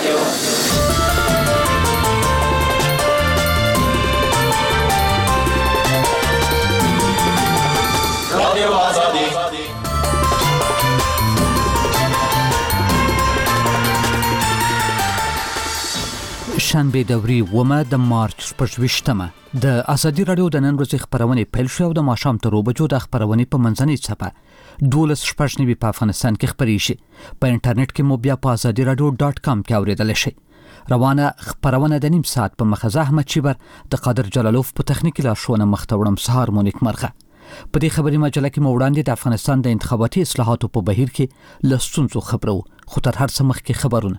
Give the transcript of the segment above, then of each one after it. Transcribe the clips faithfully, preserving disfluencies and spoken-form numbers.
شنبه دوري ومه د مارچ شپږویشتمه د ازادي راډیو د نن ورځې خبرونه پیل شو او د ماښام تر اوبه بجو د خبرونه په منځنۍ صفحه دولس شپږ نوي په افغانستان کې خبرې شي په انټرنیټ کې مو بیا په ازادي راډیو ډاټ کام کې اوریدل شي. روانه خبرونه د نیم ساعت په مخه احمد چیبر د قادر جلالوف په تخنیکی لارښوونه مختوړم سهار مونیک مرخه. په دې خبري مجله کې مو وړاندې د افغانستان د انتخاباتي اصلاحاتو په بهیر کې لستونزو خبرو خو تر هر څه مخکې خبرونه.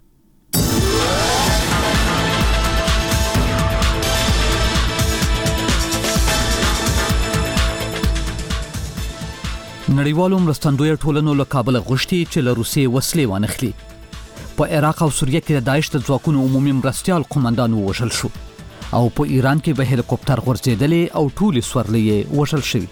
نړیوالو مرستندویه ټولنو له کابل غوښتي چې له روسیې وسلې وانخلي. په عراق او سوریه کې د داعش د ځواکونو عمومي مرستیال قومندان ووژل شو او په ایران کې به هلیکوپټر غورځېدلې او ټولې سورلۍ وژل شوي.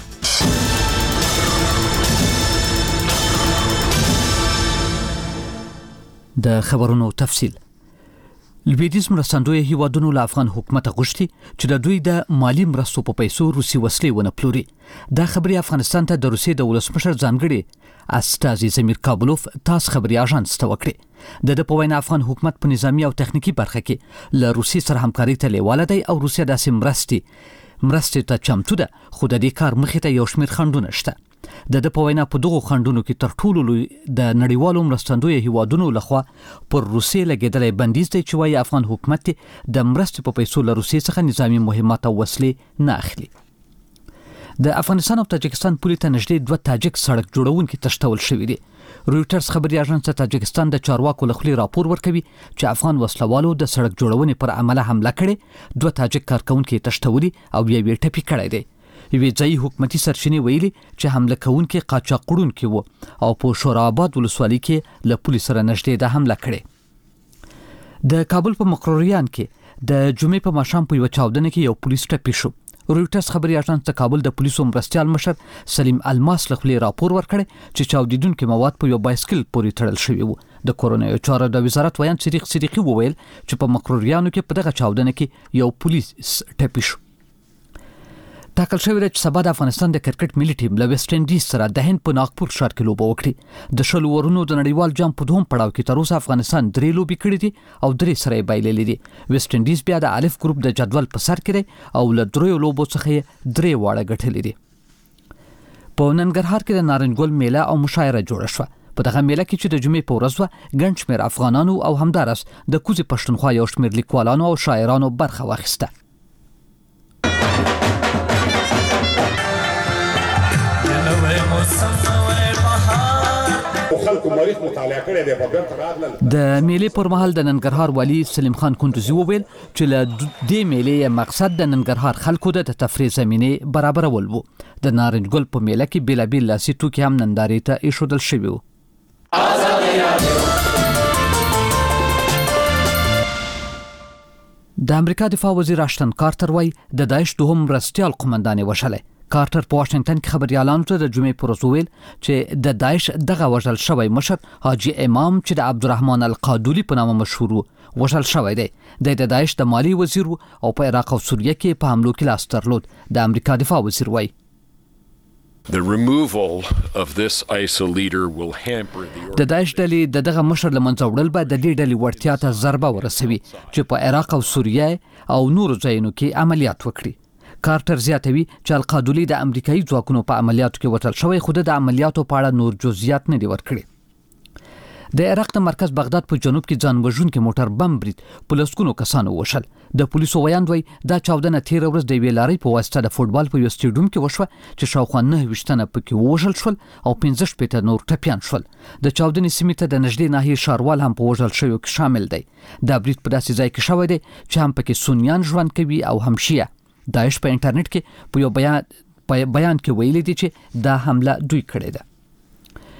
د خبرونو تفصیل. لویدیز مرستندویه هیوادونو له افغان حکومت غوښتي چې د دوی د مالی مرستو په پیسو روسي وسلې ونه پلوري. دا خبري افغانستان ته د روسیې د ولسمشر ځانګړي استازي زمیر کابلوف تاس خبري اژانس ته وکړي. د د په وینا افغان حکومت په نظامی او تخنیکی برخه کې له روسي سره همکاري ته لیواله دی او روسیا داسې مرستي مرستې ته چمتو ده خو د دې کار مخې ته یو شمېر خنډونه شته. د د په وینا په دغو خنډونو کې تر ټولو لوی د نړیوالو مرستندویه هیوادونو لخوا پر روسیې لګېدلی بندیز دی چې وایي افغان حکومت د مرستې په پیسو له روسیې څخه نظامی مهمات او وسلې نه اخلي. د افغانستان او تاجکستان پولې ته نږدې دوه تاجک سړک جوړونکي تشتول شوي دي. رویټرز خبري اژانس ته تاجکستان د چارواکو له خولې راپور ورکوي چې افغان وسلوالو د سړک جوړونې پر عمله حمله کړې، دوه تاجک کارکونکي تشتولي او یو یې ټپي کړی دی. یوې ځایي حکومتي سرچینې ویلي چې حمله کوونکي قاچاقړونکي وو او په شوراباد ولسوالۍ کې له پولیس سره نږدې د حمله کړې. د کابل په مقرریان کې د جمعې په ماښام په یو چاودنه کې یو پولیس ټپي شو. رویټرز خبري اژانس ته کابل د پولیسو مرستیال مشر سلیم الماس له خولې راپور ورکړی چې چاودیدونکي مواد په یو بایسکل پورې تړل شوي وو. د کورونایي چارو د وزارت ویان صدیق صدیقي وویل چې په مقرریانو کې په دغه چاودنه کې یو پولیس ټپي شو. ټاکل شوی دی چې سبا د افغانستان د کرکټ ملي ټیم له ویسټ انډیز سره د هند په ناګپور ښار کې لوبه وکړي. د شلو ورونو د نړیوال جام په دوهم پړاو کې تر اوسه افغانستان درې لوبې کړې دي او درې سره یې بایللې دي. ویسټ انډیز بیا د الف ګروپ د جدول په سر کې دی او له دریو لوبو څخه یې درې واړه ګټلې دي. په ننګرهار کې د نارنج ګل میله او مشاعره جوړه شوه. په دغه میله کې چې د جمعې په ورځ وه ګڼ شمېر افغانانو او همداراز د کوزې پښتونخوا یو شمېر لیکوالانو او شاعرانو برخه واخیسته. د میلې پر مهال د ننګرهار والی سلیم خان کندوزي وویل چې له دې میلې مقصد د ننګرهار خلکو د تفریح زمینې برابرول وو. د نارنج ګل په میله کې بیلابیل لاسي توکي هم نندارې ته ایښودل شوي وو. د امریکا دفاع وزیر اشتن کارتر وایي د داعش دوهم مرستیال قومندان یې وژلی. کارتر په واشنگټن کې خبريالانو ته د جمعې پر ورځ وویل چې د داعش دغه وژل شوی مشر حاجي امام چې د عبدالرحمن القادولي په نامه مشهور و وژل شوی دی. د داعش د مالی وزیر او په عراق او سوریه کې په حملو کې لاس درلود. د امریکا دفاع وزیر وایي The removal of this I S I L leader will hamper the د داعش ډلې د دغه مشر له منځه وړل به د دې ډلې وړتیا ته ضربه ورسوي چې په عراق او سوریه او نورو ځایونو کې عملیات وکړي. کارتر زیاتوي چې القادولي د امریکایي ځواکونو په عملیاتو کې وتل شوی خو د عملیاتو په اړه نور جزئیات نه دی ورکړي. د عراق د مرکز بغداد په جنوب کې ځان وژونکي موټر بم برید په لسګونو کسانو وشل. د پولیسو ویاند وایي دا چاودنه تېره ورځ د یوې لارۍ په واسطه د فوټبال په یو سټیډیوم کې وشوه چې شاوخوا نهه ویشت تنه پکې ووژل شول او پنځه شپېته نور ټپیان شول. د چاودنې سیمې ته د نږدې ناحیې ښاروال هم په وژل شویو کې شامل دی. دا برید په داسې ځای کې شوی دی چې هم پکې سنیان ژوند کوي او هم شیعه. داعش په انټرنیټ کې په یو بیان په بیان کې ویلي دي چې دا حمله دوی کړې ده.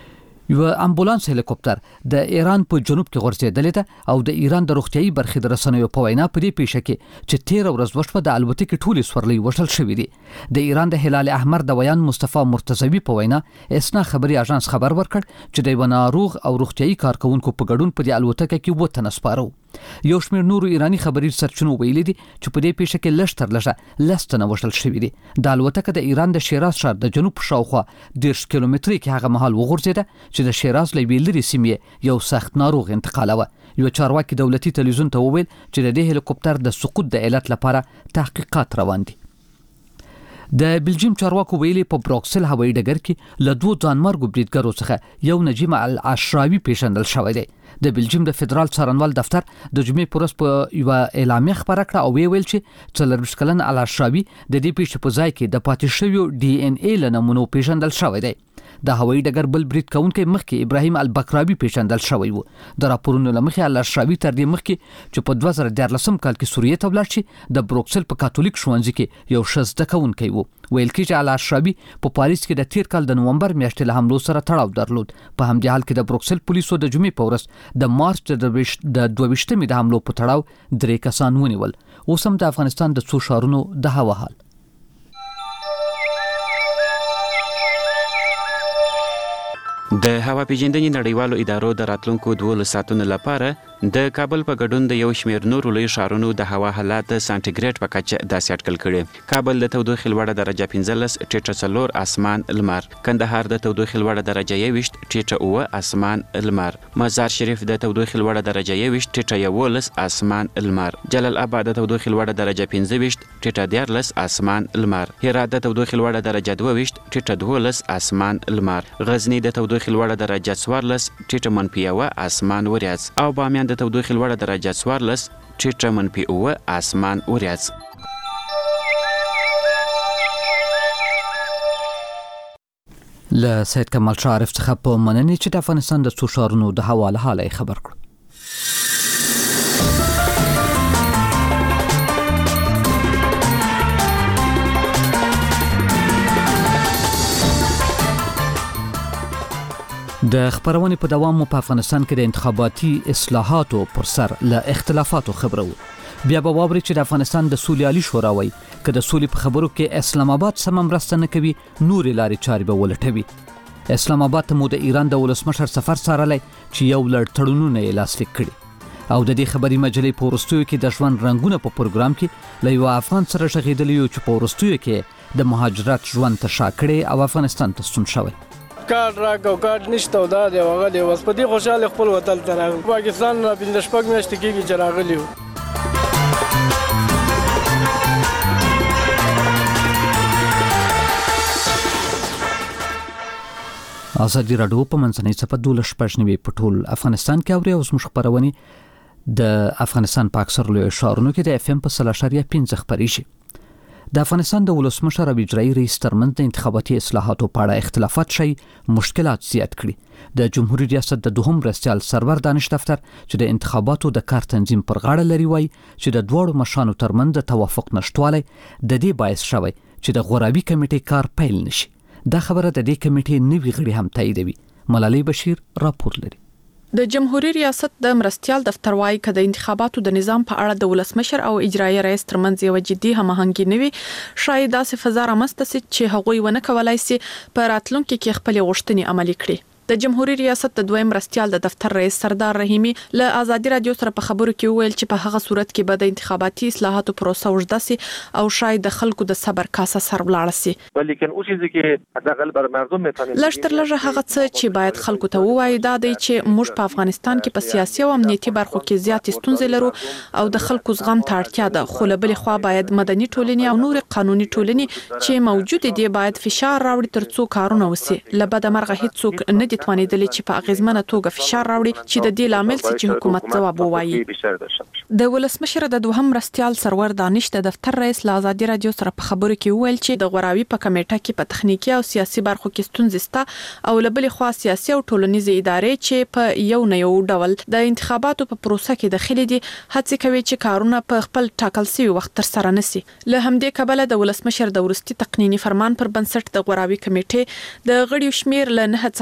یو امبولانس هلیکوپټر د ایران په جنوب کې غورځېدلې ده او د ایران د روغتيایي برخې د رسنیو په وینا په دې پیښه کې چې تیر ورځ وشوه د الوتکې ټولې سورلۍ وشل شوې دي. د ایران د هلال احمر د ویان مصطفی مرتضوی په وینا اسنا خبري اژانس خبر ورکړ چې د ناروغ او روغتيایي کارکونکو په ګډون په دې الوتکه کې وته نسپارو. یو شمېر نورو ایرانی خبري سرچینو ویلي دي چې په دې پیښه کې لږ تر لږه لستنه وشل شوې دي. د الوتکه د ایران د شیراز ښار د جنوب شاوخوا دېرش کیلومتري کې هغه مهال وغورځېده چې د شیراز له لري سیمې یو سخت ناروغ انتقالوه. یو چارواکي دولتي تلویزیون ته وویل چې د دې هلیکوپټر د سقوط د علت لپاره تحقیقات روان دي. د بلجیم چارواکو ویلي په بروکسل هوایي ډګر کې له دوه ځانمرګو بریدګرو څخه یو نجیم العشراوي پیژندل شوی دی. د بلجیم د فدرال څارنوال دفتر د جمعې پر ورځ په یو اعلامیه خبره کړه او ویل چې څلرویشت کلن العشراوي د دې پیښې په ځای کې د پاتې شویو ډي ان اي له نمونو پیژندل شوی دی. د هوایي ډګر بل برید کوونکی مخکې ابراهیم البکراوي پیژندل شوی و. د راپورونو لمخې العشراوي تر دې مخکې چې په دوه زره دیارلسم کال کې سوریې ته ولاړ شي د بروکسل په کاتولیک ښوونځي کې یو ښه زده کوونکی و. ویل کېږي چې العشراوي په پاریس کې د تیر کال د نومبر میاشتې له حملو سره تړاو درلود. په همدې حال کې د بروکسل پولیسو د جمعې په ورځ د مارچ د دوه ویشتمې د حملو په تړاو درې کسان ونیول. اوس هم د افغانستان د څو ښارونو د هوا حال. د هوا پیژندنې نړیوالو ادارو د راتلونکو دوه ساعتونو لپاره د کابل په ګډون د یو شمېر نورو لوی ښارونو د هوا حالات سانټیګریډ په کچه داسې اټکل کړي. کابل د تودوخې لوړه درجه پنځلس ټیټه څلور اسمان لمر، کندهار د تودوخې لوړه درجه یوویشت ټیټه اوه اسمان لمر، مزار شریف د تودوخې لوړه درجه یوویشت ټیټه یولس اسمان لمر، جلال آباد د تودوخې لوړه درجه پنځه ویشت ټیټه دیارلس اسمان لمر، هرات د تودوخې لوړه درجه دوه ویشت ټیټه دولس اسمان لمر، غزنی د تودوخې لوړه درجه څوارلس ټیټه منفي یوه اسمان وریځ او بامیان د تودوخې لوړه درجه څوارلس ټیټه منفي اوه اسمان وریځ. له سید کمال شاه عارف څخه په مننې چې د افغانستان د څو ښارونو د هوا له حاله خبر کړو. د خبرونې په دوام په افغانستان کې د انتخاباتي اصلاحاتو پر سر له اختلافاتو خبرو. بیا به واوري چې د افغانستان د سولې عالی شورا وایي که د سولې په خبرو کې اسلام آباد سم مرسته نه کوي نورې لارې چارې به ولټوي. اسلام آباد ته مو د ایران د ولسمشر سفر څارلی چې یو لړ تړونونه یې لاسلیک کړي او د دې خبري مجلې په وروستیو کې د ژوند رنګونه په پروګرام کې له یو افغان سره غږېدلی یو چې په وروستیو کې د مهاجرت ژوند ته شا کړی او افغانستان ته ستون شوی. کارت راکو کارت نشته او دا دی وغلی اوس په دې خوشاله خپل وطن ته راغلی. پاکستان را پنځه شپږ میاشتې کېږي چې راغلی وو. ازادي راډیو په منځنۍ صفحه دولس شپږ نوي په ټول افغانستان کې اوري. اوس موږ خبرونه د افغانستان په اکثر لوی ښارونو کې د اف ام په سل اشاریه پنځه خبرېږي. د افغانستان د ولسمشر او اجرایي رئیس ترمنځ د انتخاباتي اصلاحاتو په اړه اختلافات شي مشکلات زیات کړي. د جمهوریت ریاست د دوهم مرستیال سرور دانش دفتر چې د انتخاباتو د کار تنظیم پر غاړه لري وایي چې د دوړو مشانو ترمنځ د توافق نشټوالی د دې باعث شوی چې د غورابي کمیټې کار پیل نشي. دا خبره د دې کمیټې نوي غړي هم تاییدوي. ملالۍ بشیر راپور لري. د جمهوریت ریاست د مرستیال دفتر وايي چې د انتخاباتو د نظام په اړه د ولسمشر او اجرایي رئیس ترمنځ یو جدي هماهنګي نوي شاید داسې فضا رامنځته شي چې هغوی ونه کولای شي په راتلونکي کې خپل غوښتنې عملي کړي. د جمهوریت ریاست د دویم مرستیال د دفتر رئیس سردار رحیمی له آزادي رادیو سره په خبرو کې وویل چې په هغه صورت کې به د انتخاباتي اصلاحاتو پروسه وژده سي او شاید د خلکو د صبر کاسه سر ولاړ سي. ولیکن اوس چې د غلبر مردم میتونه لشتر لږه هغه څه چې باید خلکو ته ووایي دا دی چې موږ په افغانستان کې په سیاسي او امنیتي برخو کې زیات ستونزې لرو او د خلکو زغم ته اړتیا ده. خو له بلې خوا باید مدني ټولنې او نور قانوني ټولنې چې موجود دي باید فشار راوړي ترڅو کارونه وسي. لبد مرغه هیڅوک نه توانیدلی چې په اغیزمنه توګه فشار راوړي چې د دې لامل چې حکومت ځواب ووایي. د ولسمشر د دوهم مرستیال سرور دانش د دفتر رئیس له آزادي رادیو سره په خبرو کې وویل چې د غوراوي په کمیټه کې په تخنیکی او سیاسي برخو کې ستونزې شته او له بلې خوا سیاسي او ټولنیزې ادارې چې په یو نه یو ډول د انتخاباتو په پروسه کې داخلي دي هڅه کوي چې کارونه په خپل ټاکل شوی وخت تر سره نشي. له همدې کبله د ولسمشر د ورستي تقنینی فرمان پر بنسټ د غوراوي کمیټې د غړیو شمیر له نه څخه اوه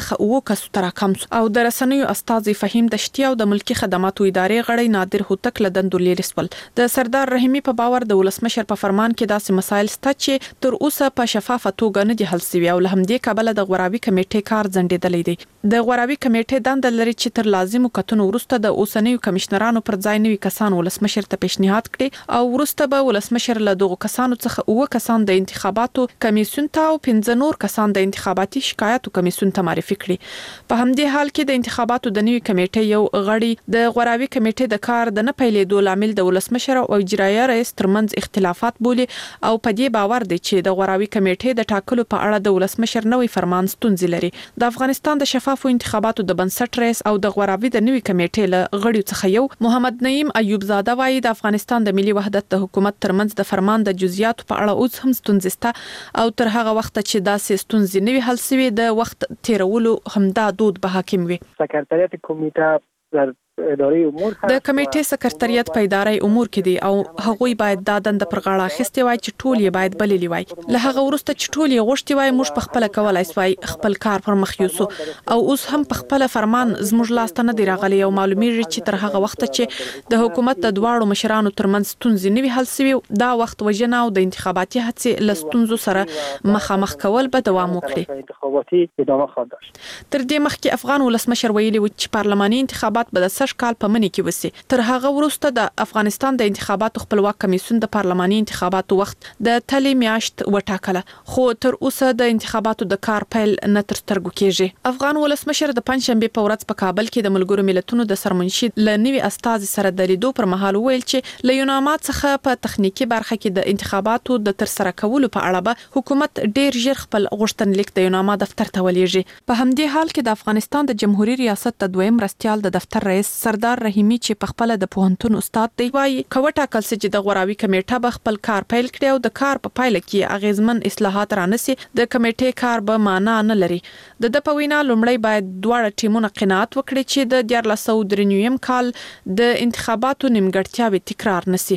کسو تر کم او د رسنیو استاذ فهیم دشتي او د ملکی خدماتو ادارې غړی نادر هوتک لدند لیرسپل د سردار رحیمی په باور د ولسمشر په فرمان کې داسې مسایل سته چې تر اوسه په شفافه توګه نه دي حل شوي او لهمدې کابل د غوراوي کمیټې کار ځنډېدلې دی د غوراوي کمیټې دند لري چې تر لازمو کتنو وروسته د اوسنیو کمشنرانو پر ځای نوي کسان ولسمشر ته پیشنهاد کړي او وروسته به ولسمشر له دغو کسانو څخه اوه کسان د انتخاباتو کمیسیون ته او پنځه نور کسان د انتخاباتي شکایاتو کمیسیون ته معرفي کړي په همدې حال کې د انتخاباتو د نوي کمیټې یو غړي د غوراوي کمیټې د کار د نه پیلېدو لامل د ولسمشر او اجرایه رئیس ترمنځ اختلافات بولي او په دې باور دی چې د غوراوي کمیټې د ټاکلو په اړه د ولسمشر نوې فرمان ستونزې لري د افغانستان د شفافو انتخاباتو د بنسټ رئیس او د غوراوي د نوې کمیټې له غړیو څخه یو محمد نعیم ایوب زاده وايي د افغانستان د ملي وحدت د حکومت ترمنځ د فرمان د جزئیاتو په اړه اوس هم ستونزې شته او تر هغه وخت چې داسې ستونزې نوي حل شوي د وخت تیرولو همدا دود به حاکم وي سکرټریات کمیټه در ادارې امور د کمیټې سکرټریات په ادارې امور کې دی او هغوی باید دا دند پر غاړه اخیستي وای چې ټول یې باید بللی وای له هغه وروسته چې ټول یې غوښتي وای موږ په خپل کولای سوای خپل کار پر مخ یوسو او اوس هم په خپل فرمان زموږ لاسته نه دی راغلی او معلومیږي چې تر هغه وخت چې د حکومت د دواړو مشرانو ترمنځ ستونزې نوي حل شوي دا وخت وژنه او د انتخاباتي هڅې له ستونزو سره مخامخ کول به دوام وکړي انتخاباتي ادامه خواهد داشت تر دې مخکې افغان ولسمشر ویلي و چې پارلماني انتخابات به د سږ کال په مني کې وسی تر هغه وروسته د افغانستان د انتخاباتو خپلواک کمیسیون د پارلماني انتخاباتو وخت د تلې میاشت وټاکله خو تر اوسه د انتخاباتو د کار پیل نه تر سترګو کېږي افغان ولسمشر د پنځشنبه په ورځ په کابل کې د ملګرو ملتونو د سرمنشي ل نوي استاذ سره د لیدو پر مهال ویل چې له یوناما څخه په تخنیکی برخه کې د انتخاباتو د تر سره کولو په اړه به حکومت ډیر ژر خپل غوښتنلیک د یوناما دفتر ته ولېږي په همدې حال کې د افغانستان د جمهوریت ریاست د دویم مرستيال د دفتر رئیس سردار رحیمی چې په خپل د پوهنتون استاد دی وايي کوټه کل چې د غوراوي کمیټه به خپل کار پیل کړي او د کار په پایله کې اغیزمن اصلاحات رانسي د کمیټې کار به معنا نه لري د د پوینا لومړی باید دواړه ټیمونه قناعت وکړي چې د دیار لسو درنویم کال د انتخاباتو نیمګړتیاوې تکرار نشي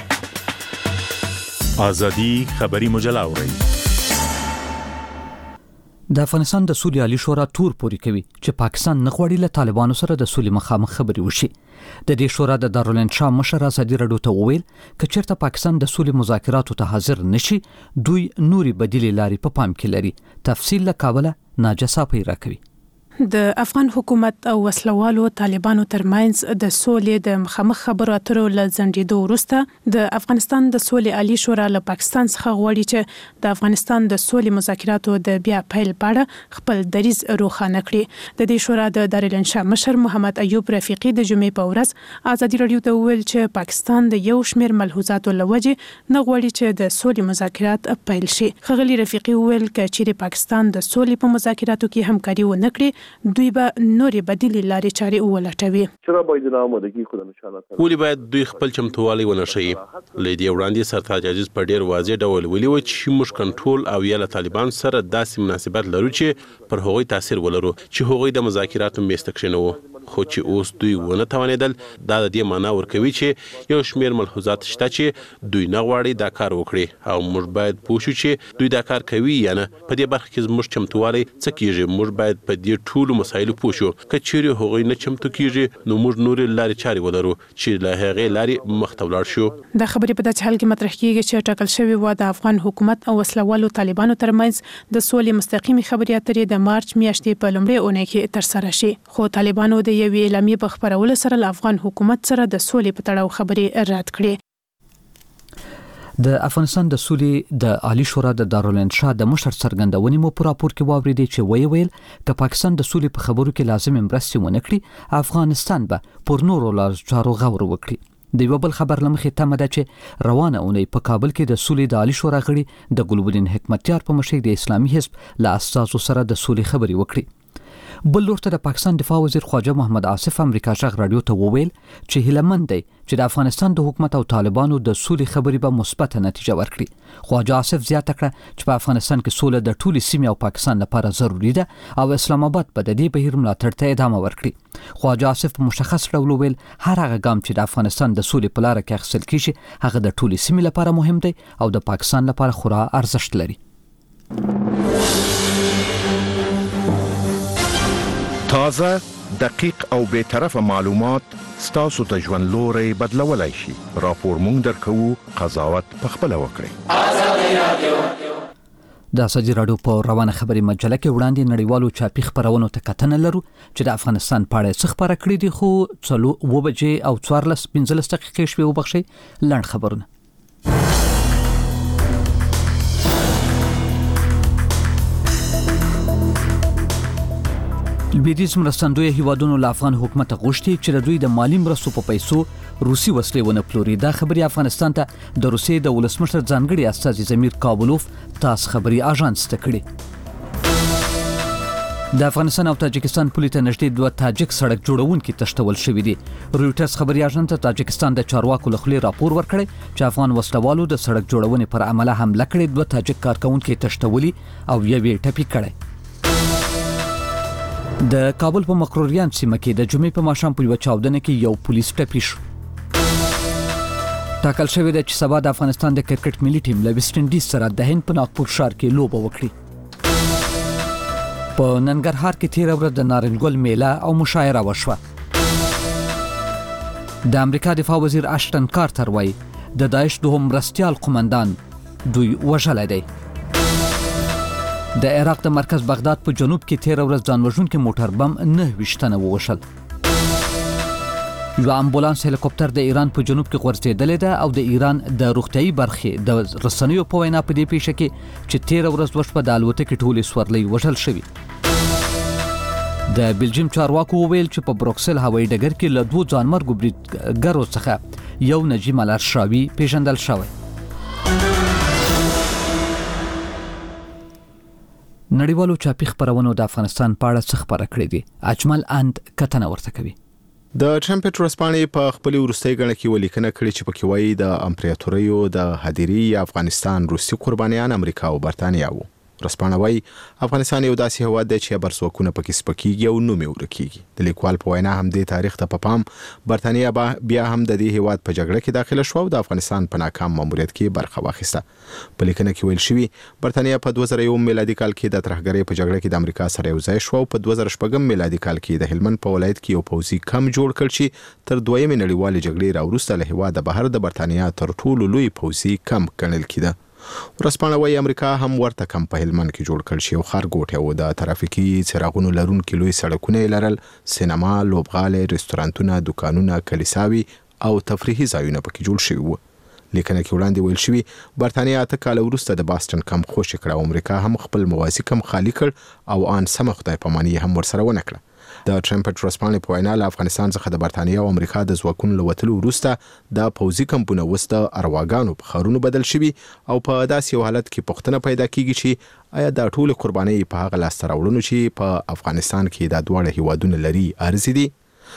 ازادي خبري مجله اوري د افغانستان د سولې عالی شورا تور پوري کوي چې پاکستان نه غواړي له طالبانو سره د سولې مخامخ خبري وشي د دې شورا د دارالانشا مشر ازادي رادیو ته وویل چې چیرته پاکستان د سولې مذاکراتو ته حاضر نشي دوی نوري بدیل لاري په پام کې لري تفصیل له کابل ناجه صافی راکوي د افغان حکومت او وسلوالو طالبانو ترمنځ د سولې د مخامخ خبرو اترو ل ځنډېدو وروسته د افغانستان د سولې عالی شورا له پاکستان څخه غواړي چې د افغانستان د سولې مذاکراتو د بیا پیل په اړه خپل دریځ روښانه کړي د دې شورا د دارالانشا مشر محمد ایوب رفیقي د جمعې په ورځ ازادي رادیو ته وویل چې پاکستان د یو شمېر ملحوظاتو له وجې نه غواړي چې د سولې مذاکرات پیل شي ښاغلي رفیقي وویل چې چیرې پاکستان د سولې په مذاکراتو کې همکاري ونه کړي دوی به نورې بدیلې لارې چارې ولټوي. چرا باید د آمادگی خود نشانه کړي؟ ولې باید دوی خپل چمتووالی ونښيي؟ له دې وړاندې سرتاج عزیز په ډېر واضح ډول ویلي و چې موږ کنټرول او یا له طالبان سره داسې مناسبت لرو چې پر هغوی تاثیر ولرو چې هغوی د مذاکراتو میز ته کښېنوو خو چې اوس دوی ونه توانېدل دا د دې معنا ورکوي چې یو شمېر ملحوظات شته چې دوی نه غواړي دا کار وکړي او موږ باید پوه شو چې دوی دا کار کوي یا نه. په دې برخه کې زموږ چمتووالی څه کېږي؟ موږ باید په دې ټولو مسایلو پوه شو. که چیرې هغوی نه چمتو کېږي نو موږ نورې لارې چارې ولرو چې له هغې لارې مخ ته ولاړ شو. دا خبرې په داسې حال کې مطرح کېږي چې ټاکل شوې وه د افغان حکومت او وسلوالو طالبانو ترمنځ د سولې مستقیمې خبرې اترې د مارچ میاشتې په لومړۍ اونۍ کې ترسره شي خو طالبانو د یوې اعلامیې په خپرولو سره له افغان حکومت سره د سولې په تړاو خبرې رد کړې. د افغانستان د سولې د عالی شورا د دارالانشا د مشر څرګندونې مو پر راپور کې واوریدي چې وی ویل چې پاکستان د سولې په خبرو کې لازم مرستې ونه کړي افغانستان به پر نورو لارو چارو غور وکړي. د یو بل خبر لمخې تمه ده چې روانه اونۍ په کابل کې د سولې د عالی شورا غړي د ګلبدین حکمتیار په مشرۍ د اسلامي حزب له اساسو سره د سولې خبرې وکړي. بل لورته د پاکستان دفاع وزیر خواجه محمد عاصف امریکا شغ رادیو ته وویل چې هیلمن دی چې د افغانستان د حکومت او طالبانو د سولې خبرې به مثبت نتیجه ورکړي. خواجه عاصف زیاته کړه چې په افغانستان کې سوله د ټولې سیمې او پاکستان لپاره ضروری ده او اسلام آباد به د دې بهیر ملاتړ ته ادامه ورکړي. خواجه عاصف په مشخص ډول وویل هر هغه ګام چې د افغانستان د سولې په لاره کې اخیستل کیږي هغه د ټولې سیمې لپاره مهم دی او د پاکستان لپاره خورا ارزښت لري. تازه، دقیق او بے طرفه معلومات ستاسو ته ژوند لوري بدلولای شي. راپور مونږ درکوو، قضاوت پخپله وکړئ. ازادي رادیو د ازادي رادیو په روانه خبري مجله کې وړاندې نړیوالو چاپی خبرونو ته کتنه لرو چې د افغانستان په اړه څه خبره کړې دي، خو څلو و بجې او څوارلس پنځلس دقیقې شوې وبخښي. لنډ خبرونه. لویدیځ مرستندوی هیوادونو له افغان حکومت غوښتي چې د دوی د مالی مرستو په پیسو روسي وسلې ونه پلوري. دا خبري افغانستان ته د روسیې د ولسمشر ځانګړي استازي زمیر کابلوف تاس خبري اژانس ته کړی. د افغانستان او تاجکستان پولې ته نږدې دوه تاجک سړک جوړونکي تشتول شوې دي. رویټرز خبري اژانس ته تاجکستان د چارواکو له خولې راپور ورکړی چې افغان وسلوالو د سړک جوړونې پر عمله حمله کړې، دوه تاجک کارکونکي تشتولي او یوې ټپي کړی. د کابل په مقروریان سیمه کې د جمعې په ماښام په یو چاودنه کې یو پولیس ټپي شو. ټاکل شوی دی چې سبا د افغانستان د کرکټ ملي ټیم له ویسټ انډیز سره د هند په ناګپور ښار کې لوبه وکړي. په ننګرهار کې تیر ورځ د نارنج ګل میله او مشاعره وشوه. د امریکا دفاع وزیر اشټن کارتر وایي د داعش دوهم مرستیال قومندان دوی وژلی دی. د عراق د مرکز بغداد په جنوب کې تیر ورځ ځانوژونکي موټر بم نه ویشتنه ووشل. یو امبولانس هلیکوپټر د ایران په جنوب کې غورځېدلی ده او د ایران د روغتیايي برخې د رسنیو په وینا په دې پیښه کې چې تیر ورځ وشوه د الوتکې ټولې سورلۍ وژل شوي. د بلجیم چارواکو وویل چې په بروکسل هوایي ډګر کې له دوو ځانمرګو بریدګرو څخه یو نجیب الارشاوي پیژندل شوی. نړیوالو چاپی خبرونو د افغانستان په اړه څه خبره کړې دي. اجمل اند کتنه ورته کوي. د ټرمپ ورسپانې په خپل وروستۍ غړ کې ولیکنه کړې چې پکې وایي د امپراتوریو د هدیري افغانستان روسي قربانیان امریکا او برتانیا وو. ورسپانه وایي افغانستان یو داسې هیواد دی چې برسوکونه پکې سپکیږي او نوم یې ورکیږي. د لیکوال په وینا هم د تاریخ ته په پام برتانیا بیا هم د دې هیواد په جګړه کې داخله شو او د افغانستان په ناکام ماموریت کې برخه واخیسته. په لیکنه کې ویل شوی برتانیا په دوه زره یو میلادي کال کې د ترهګرۍ په جګړه کې د امریکا سره یو ځای شو او په دوه زره شپږم میلادي کال کې د هلمند په ولایت کې یو پوځي کم جوړ کړ چې تر دویمې نړیوالې جګړې راوروسته له هیواده بهر د برتانیا تر ټولو لوی پوځي کم ګڼل کېده. ورسپانه وایي امریکا هم ورته کم په هلمند کې جوړ کړ چې یو ښارګوټی و. د ترافیکي څراغونو لرونکي لوی سړکونه یې لرل، سینما، لوبغالۍ، رستورانتونه، دوکانونه، کلیساوي او تفریحي ځایونه پکې جوړ شوي وو. لیکنه کې وړاندې ویل شوی برتانیا اته کال وروسته د باستن کم خوشي کړ او امریکا هم خپل موازی کم خالی کړ او ان سم خدای پاماني هم ورسره ونه کړه. د ټرمپ ورسپانې په وینا له افغانستان څخه د برتانیا او امریکا د ځواکونو له وتلو وروسته د پوځي کمپونه وسته ارواګانو په خارونو بدل شوي او په داسې یو حالت کې پوښتنه پیدا کیږي چې آیا دا ټول قربانۍ په هغه لاسته راوړنو چې په افغانستان کې د دواړه هیوادونو لري ارزي دي.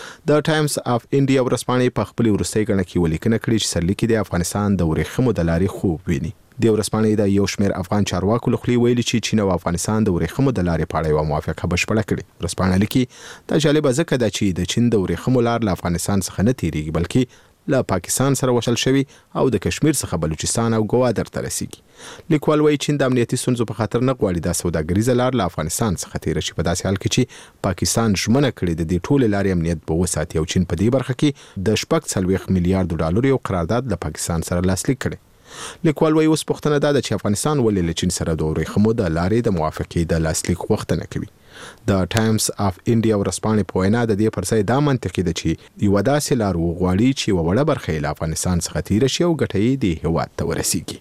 د ټایمز اف انډیا ورسپانې په خپل وروستۍ غړ کې ولیکنه کړې چې سرلیکي د افغانستان د ورېښمو د لارې خوب ویني. د ورسپانې د یو شمېر افغان چارواکو له خولې ویلي چې چین او افغانستان د ورېښمو د لارې په اړه یوه موافقه بشپړه کړې. ورسپانه لیکي دا جالبه ځکه ده چې د چین د ورېښمو لار له افغانستان څخه نه تیریږي بلکې له پاکستان سره وصل شوی او د کشمیر څخه بلوچستان او ګوادر ته رسیږي. لیکوال وایي چین د امنیتي ستونزو په خاطر نه غواړي دا سوداګریزه لار له افغانستان څخه تیر شي په داسې حال کې چې پاکستان ژمنه کړې د دې ټولې لارې امنیت به وساتي او چین په دې برخه کې د شپږ څلوېښت میلیارډ ډالر یو قرارداد له پاکستان سره لاسلیک کړي. لیکوال وایي اوس پوښتنه دا ده چې افغانستان ولې له چین سره د ورېښمو د لارې د موافقې د لاسلیک غوښتنه کوي. د ټایمز اف انډیا ورسپانې په وینا د دې پر ځای دا منطقي ده چې یوه داسې لار وغواړي چې یوه وړه برخه یې له افغانستان څخه تیره شي او ګټه یې دې هیواد ته ورسیږي.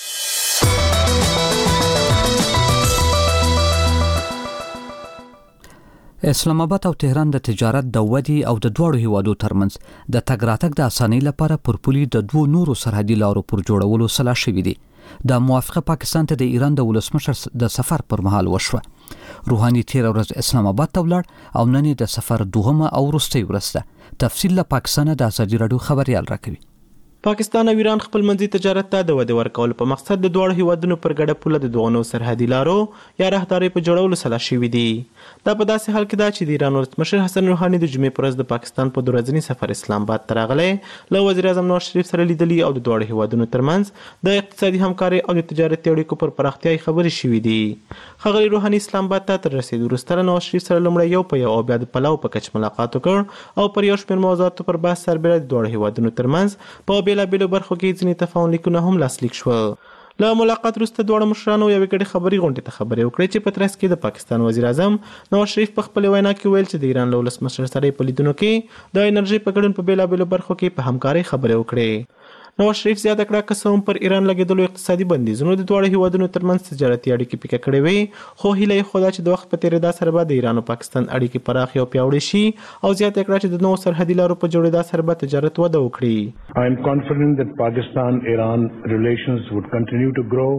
اسلام آباد او تهران د تجارت د ودی او د دوړو هیوادو ترمنځ د تګ راتګ د اسانۍ لپاره پر پولي د دوه نورو سرحدي لارو پر جوړولو سلا شوې دي. د موافقه پاکستان ته د ایران د ولسمشر د سفر پر مهال وشوه. روحاني تیر ورځ اسلام آباد ته ولاړ او نن د سفر دوهمه او وروستۍ ورځ ده. تفصیل له پاکستان د ازادي رادیو خبريال راکوي. پاکستان او ایران خپل منځي تجارت ته د ودې ورکولو په مقصد د دوه هیوادونو پر ګډه پوله د دوه نو سرحدي لارو یا راهداري په جوړولو سلا شوې دي. دا په داسې حال کې ده چې د ایران ولسمشر حسن روحاني د جمعې پر ورځ د پاکستان په دوه ورځني سفر اسلام آباد ته راغلی، له وزیر اعظم نواز شریف سره لیدلي او د دوه هیوادونو ترمنځ د اقتصادي همکارۍ او د تجارتي اړیکو پر پراختیا خبرې شوې دي. ښاغلي روحاني اسلام آباد ته تر رسیدو وروسته له نواز شریف سره لومړی یو په یو او بیا د پلاو په کچ ملاقات وکړ او پر یو شمېر موضوعاتو پر بحث سربېره د دوه هیوادونو ترمنځ په بېلابېلو برخو کې ځینې تفاهم لیکونه هم لاسلیک شول. له ملاقات وروسته دواړو مشرانو یوې ګډې خبري غونډې ته خبرې وکړې چې په ترڅ کې د پاکستان وزیر اعظم نواز شریف په خپلې وینا کې ویل چې د ایران له ولسمشر سره په لیدنو کې د انرژۍ په ګډون په بېلابېلو برخو کې په همکارۍ خبرې وکړې. نواز شریف زیاته کړه که څه هم پر ایران لګېدلو اقتصادي بندیزونو د دواړو هیوادونو ترمنځ تجارتي اړیکې پیکه کړې وې، خو هیله یې خو دا چې د وخت په تېرېدا سره به د ایران او پاکستان اړیکې پراخې او پیاوړې شي او زیاته کړه چې د نوو سرحدي لارو په جوړېدا سره به تجارت وده وکړي. I am confident that Pakistan-Iran relations would continue to grow.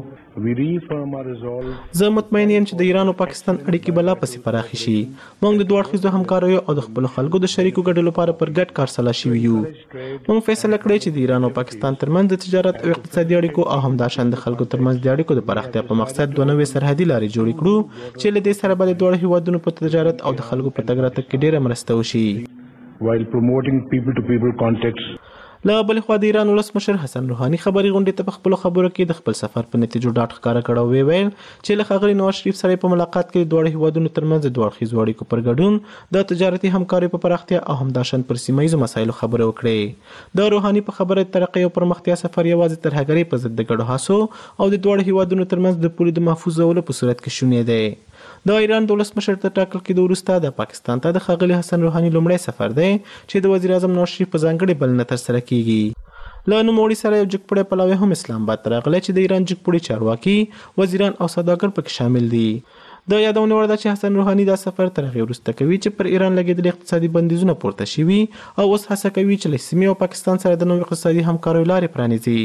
زه مطمئن یم چې د ایران او پاکستان اړیکې به لا پسې پراخې شي. موږ د دوه اړخیزو همکاریو او د خپلو خلکو د شریکو ګټو لپاره پر ګډ کار سلا شوي یو. موږ فیصله کړې چې د ایران او پاکستان ترمنځ د تجارت او اقتصادي اړیکو او همداشان د خلکو ترمنځ د اړیکو د پراختیا په مقصد دوه نوې سرحدي لارې جوړې کړو چې له دې سره به د دوه هیوادونو په تجارت او د خلکو په تګ راتګ کې ډېره مرسته وشي. While promoting people to people contacts. له بلې خوا د ایران ولسمشر حسن روحاني خبري غونډې ته په خپلو خبرو کې د خپل سفر په نتیجو ډاډ ښکاره کړی او ویل چې له ښاغلي نواز شریف سره په ملاقات کې د دواړو هیوادونو ترمنځ د دوه اړخیزو اړیکو پر ګډون د تجارتي همکارۍ په پراختیا او همداشان پر سیمه ییزو مسایلو خبرې وکړې. د روحاني په خبره د ترقۍ او پرمختیا سفر یوازې ترهګرۍ په ضد د ګډو هڅو او د دواړو هیوادونو ترمنځ د پولې د محفوظولو په صورت کې شونی دی. د ایران د ولسمشر تر ټاکل کېدو وروسته د پاکستان ته د ښاغلي حسن روحاني لومړی سفر دی چې د وزیر اعظم نواز شریف په ځانګړې بلنه ترسره کیږي. له نوموړي سره یو جګپوړی پلاوی هم اسلام آباد ته راغلی چې د ایران جګپوړي چارواکي وزیران او سوداګر پکې شامل دي. د یادونې وړ ده چې حسن روحاني دا سفر تر هغې وروسته کوي چې پر ایران لګېدلي اقتصادي بندیزونه پورته شوي او اوس هڅه کوي چې له سیمې او پاکستان سره د نوو اقتصادي همکاریو لارې پرانیزي.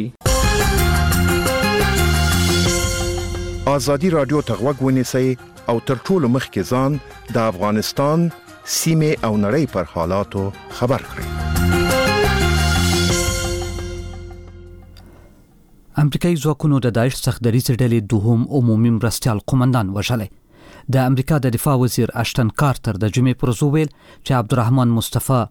ازادي راډیو ته غوږ ونیسئ او تر ټولو مخکې ځان د افغانستان سیمې او نړۍ پر حالاتو خبر کړئ. امریکایي ځواکونو د داعش څخه دریځ ډلې دوهم عمومي مرستیال قومندان وژلی. د امریکا د دفاع وزیر اشتن کارتر د جمعې پر ورځ وویل چې عبدالرحمن مصطفی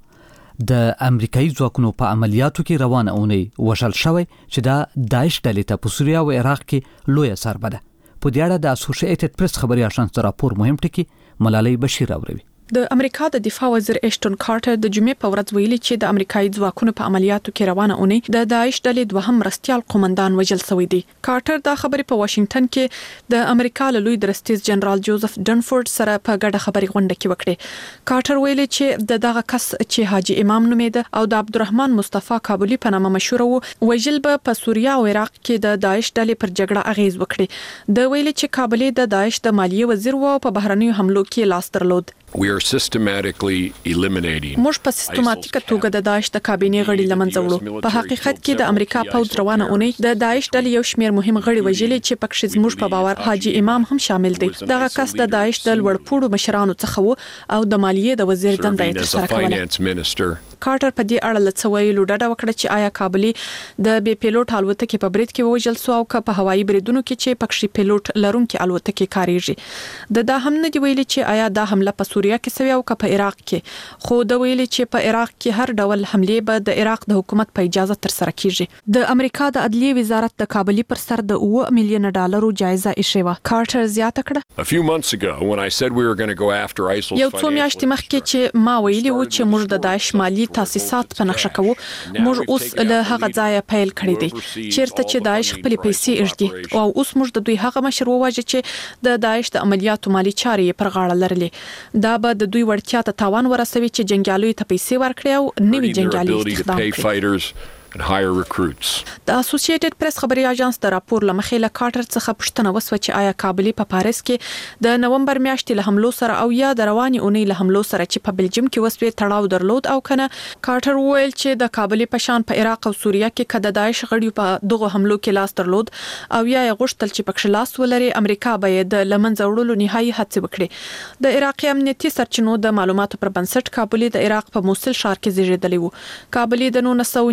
د امریکایي ځواکونو په عملیاتو کې روانه اونۍ وژل شوی چې د داعش ډلې ته په سوریه او عراق کې لویه ضربه ده. په دې اړه د اسوسییټډ پریس خبري اژانس راپور مهم ټکی ملالۍ بشیر اوروي. د امریکا د دفاع وزیر اشتون کارټر د جمعې په ورځ ویلي چې د امریکایي ځواکونو په عملیاتو کې روانه اونۍ د داعش ډلې دوهم مرستیال قومندان وژل شوی دی. کارټر دا خبرې په واشنگټن کې د امریکا له لوی درستیز جنرال جوزف ډنفورد سره په ګډه خبري غونډه کې وکړه. کارټر ویلي چې د دغه کس چې حاجی امام نومېده او د عبدالرحمن مصطفی کابلی په نامه مشهور وو وژل به په سوریه او عراق کې د داعش ډلې پر جګړه اغیز وکړي. د ویلي چې کابلی د داعش د مالیې وزیر وو او په بهرنیو حملو کې لاس درلود. We are systematically eliminating. موږ په سیستماتیکه توګه د داعش د کابینې غړي لمنځه وړو. په حقیقت کې د امریکا پوځ روانه اونۍ د داعش ډلې یو شمېر مهم غړي وژلي چې پکې زموږ په باور حاجی امام هم شامل دی. دغه کس د داعش د لوړپوړو مشرانو څخه وو او د مالیې د وزیر دنده یې ترسره کوله. کارټر په دې اړه له څه ویلو ډډه وکړه چې آیا کابلی د بې پیلوټ الوتکې په برید کې وژل شو او که په هوایي بریدونو کې چې پکې پیلوټ لرونکي الوتکې کاریږي. د دا هم نه دی ویلي چې آیا دا حمله په سوریه کې سوي او که په عراق کې، خو د ویلي چې په عراق کې هر ډول حملې به د عراق د حکومت په اجازه ترسره کیږي. د امریکا د عدلیې وزارت د کابلی پر سر د اوه میلیون ډالرو جایزه ایښې وه. کارټر زیاته کړه A few months ago when I said we were going to go after ISIL's یو څو میاشتې مخکې چې ما ویلي و چې موږ د داعش مالی تاسیسات په نقشه کوو، موږ اوس له هغه ځایه پیل کړی دی چیرته چې داعش خپلې پیسې اږدي او اوس موږ د دوی هغه مشر وواژه چې د داعش د عملیاتو مالی چارې پر غاړه لرلې. دا به د دوی وړتیا ته تاوان ورسوي چې جنګیالیو ته پیسې ورکړي او نوي جنګیالي استخدام کړي. and hire recruits. د اسوسییټډ پریس خبري اژانس د راپور لمخې له کارټر څخه پوښتنه وسوه چې آیا کابلی په پاریس کې د نومبر میاشتې له حملو سره او یا د رواني اونۍ له حملو سره چې په بلجیم کې وسوي تړاو درلود او کنه. کارټر وویل چې د کابلی په شان په عراق او سوریه کې کده داعش غړي په دغه حملو کې لاس درلود او یا غوښتل چې پکښ لاس ولري، امریکا باید لمنځه وړلو نهایي هڅه وکړي. د عراقي امنیتي سرچینو د معلوماتو پر بنسټ کابلی د عراق په موصل ښار کې زیږیدلی و. کابلی د نولس سوه نیمې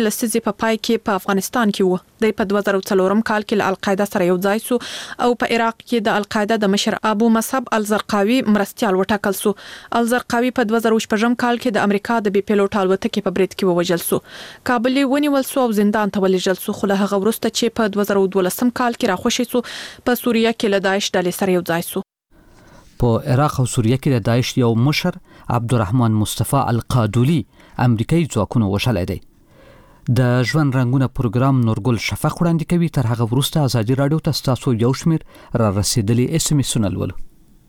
لسیزې په پای کې په افغانستان کې و. د په دوه زره څلور کال کې له القاعده سره یو ځای سو او په عراق کې د القاعده د مشر ابو مصعب الزرقاوي مرستيال وټاکل سو. الزرقاوي په دوه زره شپږم کال کې د امریکا د بي پیلوټ الوتکې په برید کې ووژل سو. کابل ونیول سو او زندان ته ولېږل سو. خو له هغه وروسته چې په دوه زره دولسم کال کې راخوشي سو په سوریه کې له داعش ډلې سره یو ځای سو. په عراق او سوریه کې د داعش یو مشر عبدالرحمن مصطفی القادولی امریکایي ځواکونه وشلای دی. د ژوند رنگونه پروګرام نورګل شفق وړاندې کوي. تر هغه وروسته ازادي رادیو ته تاسو یو شمیر را رسیدلی اس ام اس ولولو.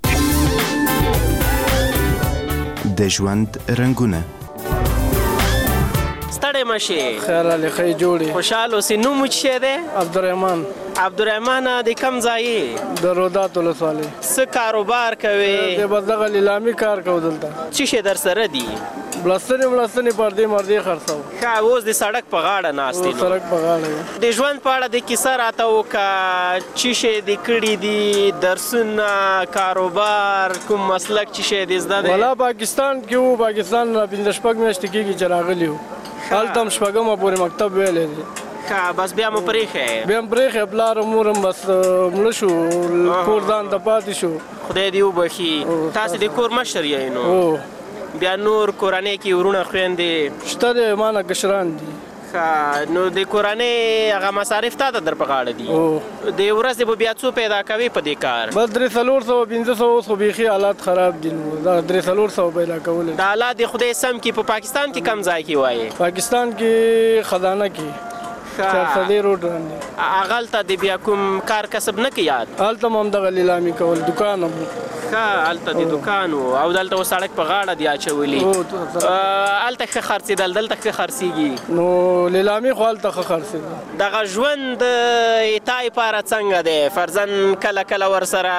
د ژوند رنگونه ستړی مشي خیر علي خی جوړي خوشاله اوسې. نوم مو څه دی؟ عبدالرحمن. عبدالرحمن د کوم ځای؟ د رودات ولسوالۍ. څه کاروبار کوي؟ د بدغه لیلامي کار کوم دلته. څه شي در سره دي؟ بلستنې بلستنې پردې مردې خرڅو. ښه اوس د سړک په غاړه ناست دي. سړک په غاړه د ژوند په اړه د کیسه راته وکړه. څه شی دې کړي دي؟ درسونه، کاروبار، کوم مسلک څه شی دې زده دی؟ ولا پاکستان کې وو. پاکستان نه پنځه شپږ میاشتې کېږي چې راغلی وو. هلته هم شپږمه پورې مکتب ویلی دی. ښه بس بیا مو پرېښی؟ بیا هم پرېښی. پلار مور هم بس مړه شو. کور ځان ته پاتې شو. خدای دې وبخي. تاسې د کور مشر یې نو؟ بیا نور کورنۍ کې ورونه خویندې شته دی؟ ما نه کشران دي. ښه نو د کورنۍ هغه مصارف تا ته در په غاړه دي؟ د ورځې به بیا څو پیدا کوي په دې کار؟ بس درې څلور سوه پنځه سوه. اوس خو بیخي حالات خراب دي. نو دا درې څلور سوه پیدا کولی. د حالات د خدای سم کې په پاکستان کې کم ځای کې وایي؟ پاکستان کې خزانه کې چارسدې روډ باندې. هغلته د بیا کوم کار کسب نه کوي یاد؟ هلته هم همدغه لیلامي کول. دکان هم ښه هلته د دکان و او دلته اوس سړک په غاړه دي اچولي. هلته ښه خرڅېدل، دلته ښه خرڅېږي. نو لیلامي خو هلته ښه خرڅېدل. دغه ژوند تا لپاره څنګه دی؟ فرضاً کله کله ورسره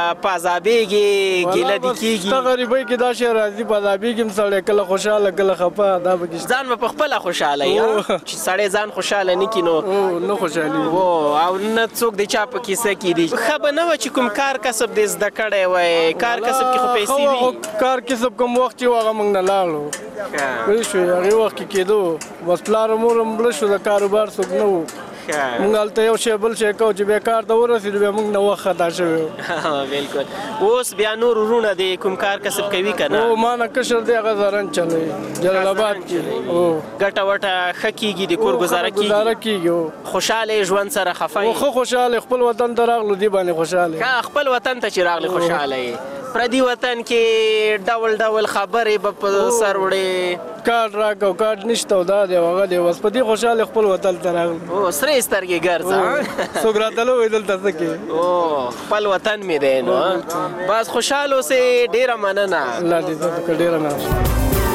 پازابېږي، ګیله دې کېږي؟ شته غریبۍ کې دا شی راځي. پازابېږي هم سړی کله خوشحاله کله خفه. دا پکې ځان به په خپله خوشحاله یي چې سړی ځان خوشحاله نه کړي نو نه خوشحالي او نه څوک د چا په کیسه کې دي. ښه به نه وه چې کوم کار کسب دې زده کړی وی؟ کار کسب کې خو پیسې وي. کار کسب کوم وخت چې و هغه موږ نه لاړو. پوه شوې؟ هغې وخت کې کېدو بس پلار مور هم مړه شو. د کاروبار څوک نه وو. موږ هلته یو شی بل شی کوو چې بیا کار ته ورسېدو بیا موږ نه وخت خطا شوی و. بلکل. اوس بیا نور ورونه دی کوم کار کسب کوي که نه؟ او ما نه کشر دی هغه زرن چلوي جلال آباد کې. ګټه وټه ښه کېږي؟ د کور ګزاره کېږي؟ ګزاره کېږي. خوشحاله ژوند سره خفه یې؟ ښه خوشحاله. خپل وطن ته راغلو دې باندې خوشحاله. ښه خپل وطن ته چې راغلی خوشحاله یې. پردي وطن کې ډول ډول خبرې به په سر وړې. کارډ راکړه او کارډ نشته او دا دی او هغه دی. بس په دې خوشحاله خپل وطن ته راغلو. او سرې سترګې ګرځه. څوک راته نه وایي دلته څه کې. او خپل وطن مې دی نو بس خوشحاله اوسې. ډېره مننه. الله دې عزت وکړي. ډېره مننه.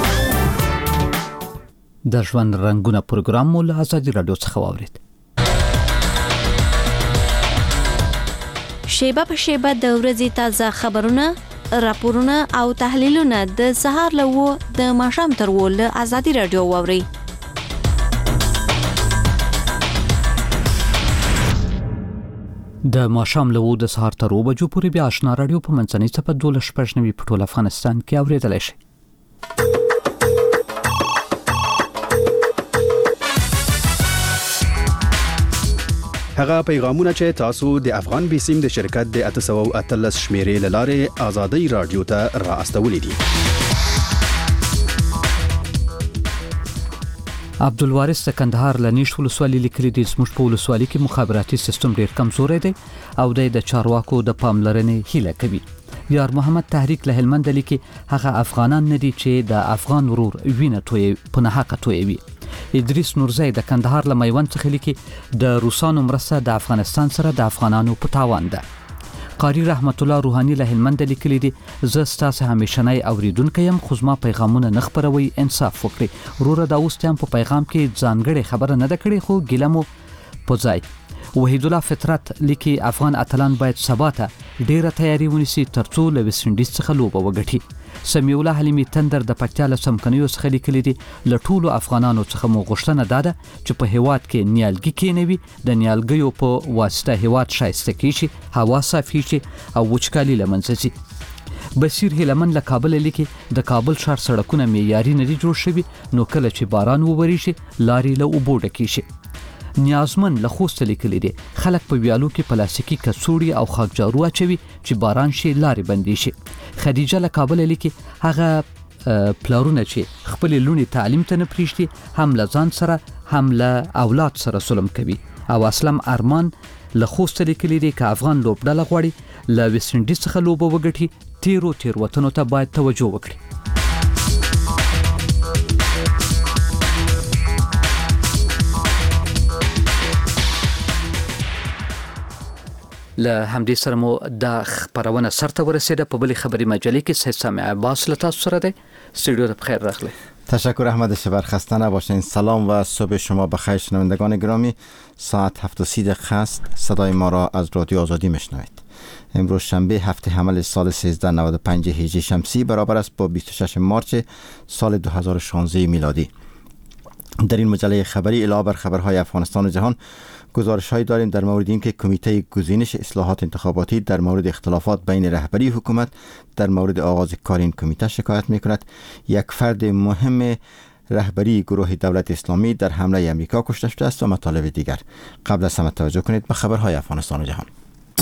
د ژوند رنګونه پروګرام مو له ازادي رادیو څخه واورېد. شیبه په شیبه د ورځې تازه خبرونه، راپورونه او تحلیلونه د سهار له وو د ماښام تر وو له ازادي رادیو واورئ. د ماښام له وو د سهار تر وو بجو پورې بیا آشنا رادیو په منځنۍ څپه دولس شپږ نوي په ټول افغانستان کې اورېدلی شئ. هغه پیغامونه چې تاسو د افغان بیسیم د شرکت د اته سوه او اتلس شمیرې له لارې ازادي رادیو ته را استولې دي. عبدالوارث د کندهار له نیش ولسوالۍ لیکلي دي زموږ په ولسوالۍ کې مخابراتي سیستم ډېر کمزوری دی او د چارواکو د پاملرنې هیله کوي. یار محمد تحریک له هلمند لیکي هغه افغانان نه دي چې د افغان ورور وینه توی په ناحقه تویوي. ادریس نورزی د کندهار له میوند څخه لیکي د روسانو مرسته د افغانستان سره د افغانانو په تاوان ده. قاری رحمت الله روحانی له هلمند لیکلي دي زه ستاسو همیشنی اوریدونکی یم خو زما پیغامونه نه خپروي انصاف وکړئ. وروره دا اوس هم په پیغام کې ځانګړې خبره نه ده کړې خو ګیله مو په ځای. وحید الله فطرت لیکي افغان اتلان باید سبا ته ډیره تیاری ونیسي ترڅو له ویسټ انډیز څخه لوبه وګټي. سمیع الله حلیمي تندر د پکتیا له څمکنیو څخه لیکلي دي له ټولو افغانانو څخه مو غوښتنه دا ده چې په هیواد کې نیالګي کېنوي د نیالګیو په واسطه هیواد ښایسته کیږي، هوا صافي شي او وچکالي له منځه ځي. بصیر هیلمن له کابل لیکي د کابل ښار سړکونه معیاري نه دي جوړ شوي، نو کله چې باران وورېږي لارې له اوبو ډکې شي. نیازمن له خوست لیکلي دي خلک په ویالو کې پلاستیکي کڅوړې او خاک جارو اچوي چې باران شي لارې بندې شي. خدیجه له کابل لیکي هغه پلارونه چې خپل لونی تعلیم ته نه پریږدي هم له ځان سره هم له اولاد سره سلم کوي. او اسلام ارمان له خوست لیکلي دي که افغان لوبډله غواړي له ویسټ انډیز څخه لوبه وګټي تیرو تیروتنو ته باید توجه وکړي. له همدې سره مو د خبرونه سرته ورسیده. په بلې خبري مجلې کې سید سامع عباس له تاسو سره دی. استودیو ته بخیر راغلی. تشکر احمد شبر، خسته نباشین. سلام و صبح شما بخیر شنوندگان گرامی. ساعت هفت و سی دقیقه است. صدای ما را از رادیو آزادی میشنوید. امروز شنبه هفته حمل سال سیزده نود و پنج هجری شمسی برابر است با بیست و شش مارس سال دو هزار و شانزده میلادی. در این مجله خبری علاوه بر خبرهای افغانستان و جهان گزارش‌هایی داریم در مورد اینکه کمیته گزینش اصلاحات انتخاباتی در مورد اختلافات بین رهبری حکومت در مورد آغاز کار این کمیته شکایت می‌کند. یک فرد مهم رهبری گروه دولت اسلامی در حمله امریکا کشته شده است و مطالب دیگر. قبل از همه توجه کنید به خبرهای افغانستان و جهان.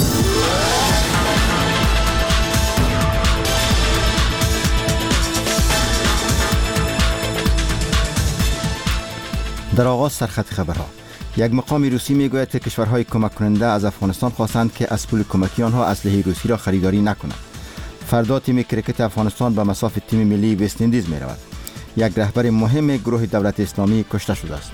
در آغاز سرخط خبرها، یک مقام روسی میگوید که کشورهای کمک کننده از افغانستان خواستند که از پول کمکی آنها اسلحه روسی را خریداری نکنند. فردا تیم کرکت افغانستان به مصاف تیم ملی وست اندیز می رود. یک رهبر مهم گروه دولت اسلامی کشته شده است.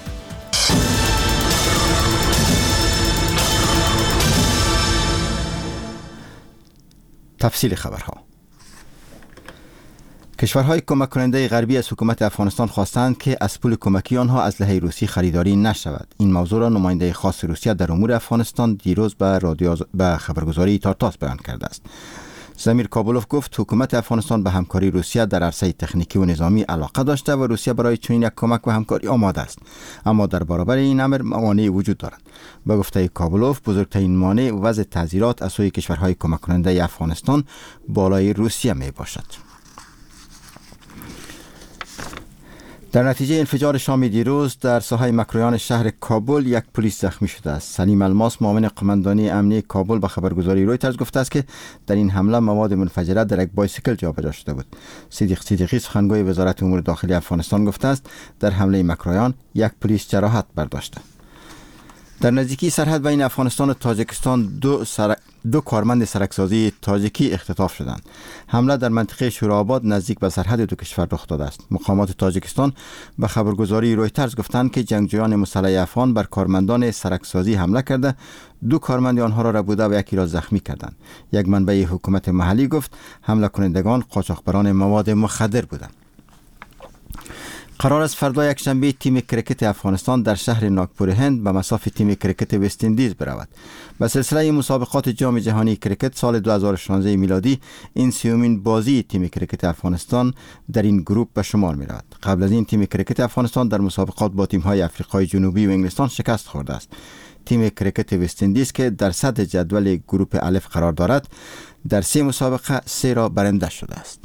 تفصیل خبرها. کشورهای کمک کننده غربی از حکومت افغانستان خواستند که از پول کمکی آنها اسلحه روسی خریداری نشود. این موضوع را نماینده خاص روسیه در امور افغانستان دیروز به رادیو به خبرگزاری تارتاس بیان کرده است. زمیر کابولوف گفت حکومت افغانستان به همکاری روسیه در عرصه تکنیکی و نظامی علاقه داشته و روسیه برای چنین یک کمک و همکاری آماده است، اما در برابر این امر موانعی وجود دارد. به گفته کابولوف بزرگترین مانع وضع تعزیرات از سوی کشورهای کمک کننده افغانستان بالای روسیه می باشد. در نتیجه انفجار شام دیروز در ساحه مکرویان شهر کابل یک پلیس زخمی شده است. سلیم الماس معاون قماندانی امنیه کابل به خبرگزاری رویترز گفته است که در این حمله مواد منفجره در یک بایسیکل جابجا شده بود. صدیق صدیقی سخنگوی وزارت امور داخلی افغانستان گفته است در حمله مکرویان یک پلیس جراحت برداشته. در نزدیکی سرحد بین افغانستان و تاجیکستان دو, سر... دو کارمند سرکسازی تاجیکی اختطاف شدند. حمله در منطقه شوراباد نزدیک به سرحد دو کشور رخ داده است. مقامات تاجیکستان به خبرگزاری رویترز گفتند که جنگجویان مسلح افغان بر کارمندان سرکسازی حمله کرده، دو کارمند آنها را ربوده و یکی را زخمی کردند. یک منبع حکومت محلی گفت حمله کنندگان قاچاقبران مواد مخدر بودند. قرار است فردا یک شنبه تیم کرکت افغانستان در شهر ناگپور هند به مصاف تیم کرکت وست اندیز برود. به سلسله مسابقات جام جهانی کرکت سال دو هزار و شانزده میلادی این سیومین بازی تیم کرکت افغانستان در این گروه به شمار می رود. قبل از این تیم کرکت افغانستان در مسابقات با تیم‌های آفریقای جنوبی و انگلستان شکست خورده است. تیم کرکت وست اندیز که در صدر جدول گروه الف قرار دارد در سه مسابقه سه را برنده شده است.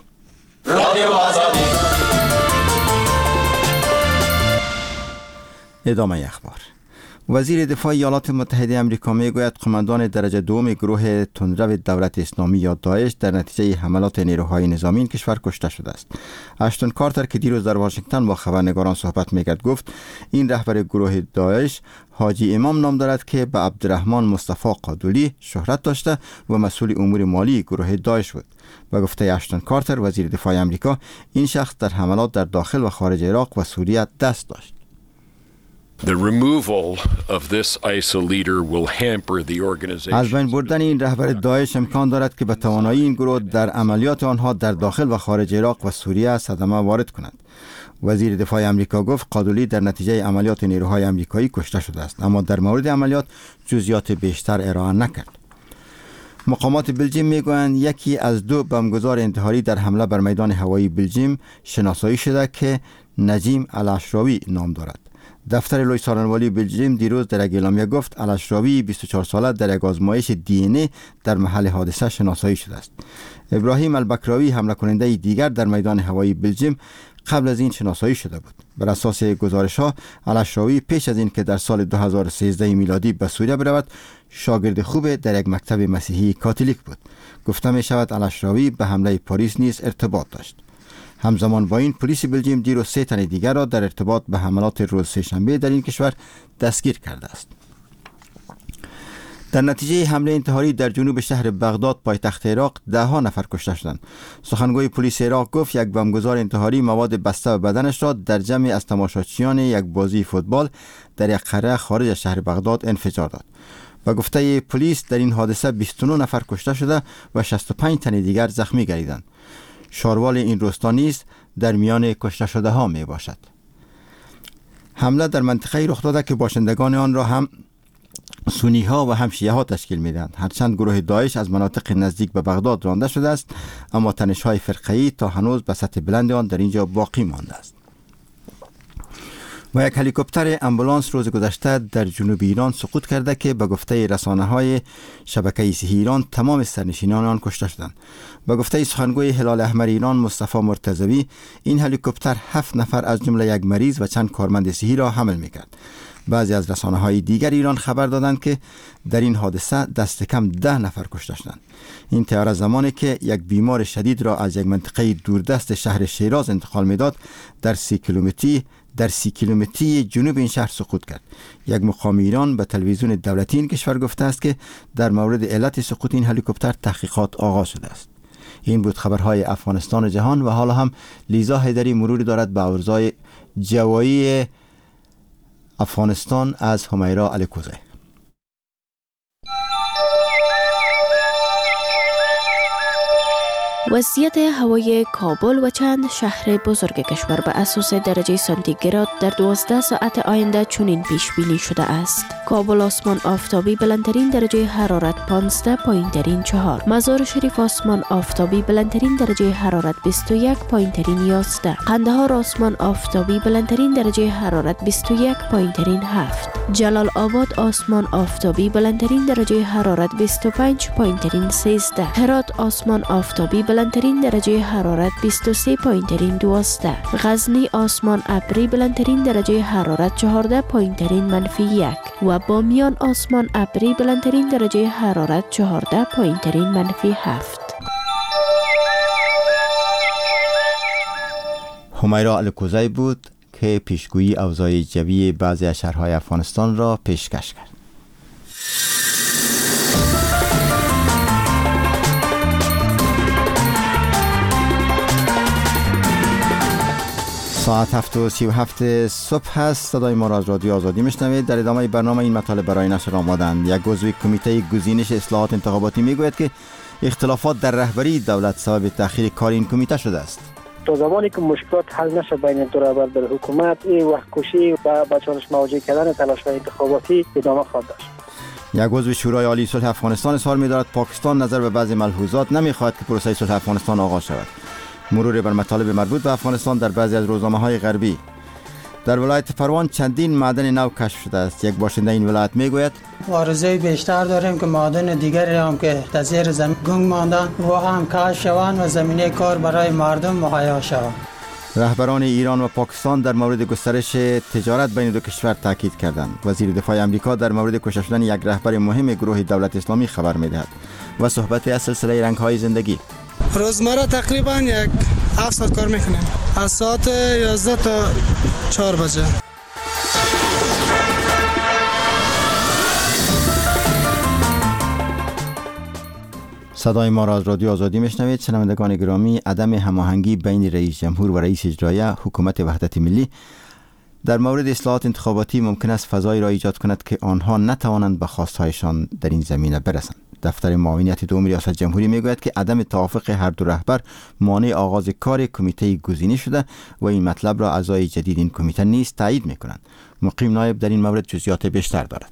ادامه اخبار. وزیر دفاع ایالات متحده آمریکا میگوید قماندان درجه دوم گروه تندرو دولت اسلامی یا داعش در نتیجه حملات نیروهای نظامی این کشور کشته شده است. اشتون کارتر که دیروز در واشنگتن با خبرنگاران صحبت میکرد گفت این رهبر گروه داعش حاجی امام نام دارد که به عبدالرحمن مصطفی قادولی شهرت داشته و مسئول امور مالی گروه داعش بود. به گفته اشتون کارتر وزیر دفاع آمریکا این شخص در حملات در داخل و خارج عراق و سوریه دست داشت. The removal of this I S I L leader will hamper the organization. از بین بردن این رهبر داعش امکان دارد که به توانایی این گروه در عملیات آنها در داخل و خارج عراق و سوریه صدمه وارد کند. وزیر دفاع آمریکا گفت قادولی در نتیجه عملیات نیروهای آمریکایی کشته شده است، اما در مورد عملیات جزئیات بیشتر ارائه نکرد. مقامات بلژیم میگویند یکی از دو بمبگذار انتحاری در حمله بر میدان هوایی بلژیم شناسایی شده که نجیم الاشراوی نام دارد. دفتر لوی سارنوالی بلژیم دیروز در یک اعلامیه گفت الاشراوی بیست و چهار ساله در یک آزمایش دی ان ای در محل حادثه شناسایی شده است. ابراهیم البکراوی حمله کننده دیگر در میدان هوایی بلژیم قبل از این شناسایی شده بود. بر اساس گزارش‌ها الاشراوی پیش از این که در سال دو هزار و سیزده میلادی به سوریه برود شاگرد خوب در یک مکتب مسیحی کاتولیک بود. گفته می شود الاشراوی به حمله پاریس نیز ارتباط داشت. همزمان با این پلیس بلژیم دیروز سه تن دیگر را در ارتباط به حملات روز سه‌شنبه در این کشور دستگیر کرده است. در نتیجه حمله انتحاری در جنوب شهر بغداد پایتخت عراق ده ها نفر کشته شدند. سخنگوی پلیس عراق گفت یک بمبگذار انتحاری مواد بسته به بدنش را در جمع از تماشاچیان یک بازی فوتبال در یک قریه خارج از شهر بغداد انفجار داد. و گفته پلیس در این حادثه بیست و نه نفر کشته شده و شصت و پنج تن دیگر زخمی گردیدند. شاروال این روستا نیز در میان کشته شده ها می باشد. حمله در منطقه رخ داده که باشندگان آن را هم سنی ها و هم شیعه ها تشکیل می دهند. هرچند گروه داعش از مناطق نزدیک به بغداد رانده شده است، اما تنش های فرقه‌ای تا هنوز به سطح بلند آن در اینجا باقی مانده است. و یک هلیکوپتر امبولانس روز گذشته در جنوب ایران سقوط کرده که به گفته رسانه‌های شبکه صحیح ایران تمام سرنشینان آن کشته شدند. به گفته سخنگوی هلال احمر ایران مصطفی مرتضوی این هلیکوپتر هفت نفر از جمله یک مریض و چند کارمند صحی را حمل می‌کرد. بعضی از رسانه‌های دیگر ایران خبر دادند که در این حادثه دست کم ده نفر کشته شدند. این طیاره زمانی که یک بیمار شدید را از یک منطقه دوردست شهر شیراز انتقال می‌داد در سی کیلومتری در سی کیلومتری جنوب این شهر سقوط کرد. یک مقام ایران به تلویزیون دولتی این کشور گفته است که در مورد علت سقوط این هلیکوپتر تحقیقات آغاز شده است. این بود خبرهای افغانستان و جهان و حالا هم لیزا حیدری مروری دارد به اوضاع جوایی افغانستان از همیرا الکوزی. وضعیت هوای کابل و چند شهر بزرگ کشور به اساس درجه سانتیگراد در دوازده ساعت آینده چنین پیش بینی شده است. کابل آسمان آفتابی بلندترین درجه حرارت پانزده، پایینترین چهار. مزار شریف آسمان آفتابی بلندترین درجه حرارت بیست و یک، پایینترین یازده. قندهار آسمان آفتابی بلندترین درجه حرارت بیست و یک، پایینترین هفت. جلال آباد آسمان آفتابی بلندترین درجه حرارت بیست و پنج، پایینترین سیزده. هرات آسمان آفتابی بلندترین درجه حرارت بیست و سه، پایینترین دوازده. غزنی آسمان ابری بلندترین درجه حرارت چهارده، پایینترین منفی یک. و بامیان آسمان ابری بلندترین درجه حرارت چهارده، پایینترین منفی هفت. همیرا الکوزی بود که پیشگویی اوضاع جوی بعضی از شهرهای افغانستان را پیشکش کرد. ساعت هفت و سی و هفت صبح هست. صدای ما را از رادیو آزادی میشنوید. در ادامه برنامه این مطالب برای نشر آمادند. یک عضو کمیته گزینش اصلاحات انتخاباتی میگوید که اختلافات در رهبری دولت سبب تأخیر کار این کمیته شده است. تا زمانی که مشکلات حل نشه بین دو رهبر در حکومت، این وقت کشی و به چالش مواجه کردن تلاش‌های انتخاباتی ادامه خواهد داشت. یک عضو شورای عالی صلح افغانستان اظهار می‌دارد پاکستان نظر به بعضی ملحوظات نمی‌خواهد که پروسه صلح افغانستان آغاز شود. مرور بر مطالب مربوط به افغانستان در بعضی از روزنامه‌های غربی. در ولایت پروان چندین معدن نو کشف شده است. یک باشنده این ولایت میگوید آرزوی بیشتر داریم که معدن دیگری هم که در زیر زمین گنگ ماندن و هم کشف شوند و زمینه کار برای مردم مهیا شود. رهبران ایران و پاکستان در مورد گسترش تجارت بین دو کشور تاکید کردند. وزیر دفاع آمریکا در مورد کشته شدن یک رهبر مهم گروه دولت اسلامی خبر می‌دهد و صحبت از سلسله رنگ‌های زندگی. روزمره تقریبا یک هفت ساعت کار میکنیم، از ساعت یازده تا چهار بجه. صدای ما را از رادیو آزادی میشنوید. شنوندگان گرامی، عدم هماهنگی بین رئیس جمهور و رئیس اجرایه حکومت وحدت ملی در مورد اصلاحات انتخاباتی ممکن است فضایی را ایجاد کند که آنها نتوانند به خواستهایشان در این زمینه برسند. دفتر معاونیت دوم ریاست جمهوری میگوید که عدم توافق هر دو رهبر مانع آغاز کار کمیته گزینی شده و این مطلب را اعضای جدید این کمیته نیز تایید میکنند. مقیم نایب در این مورد جزئیات بیشتر دارد.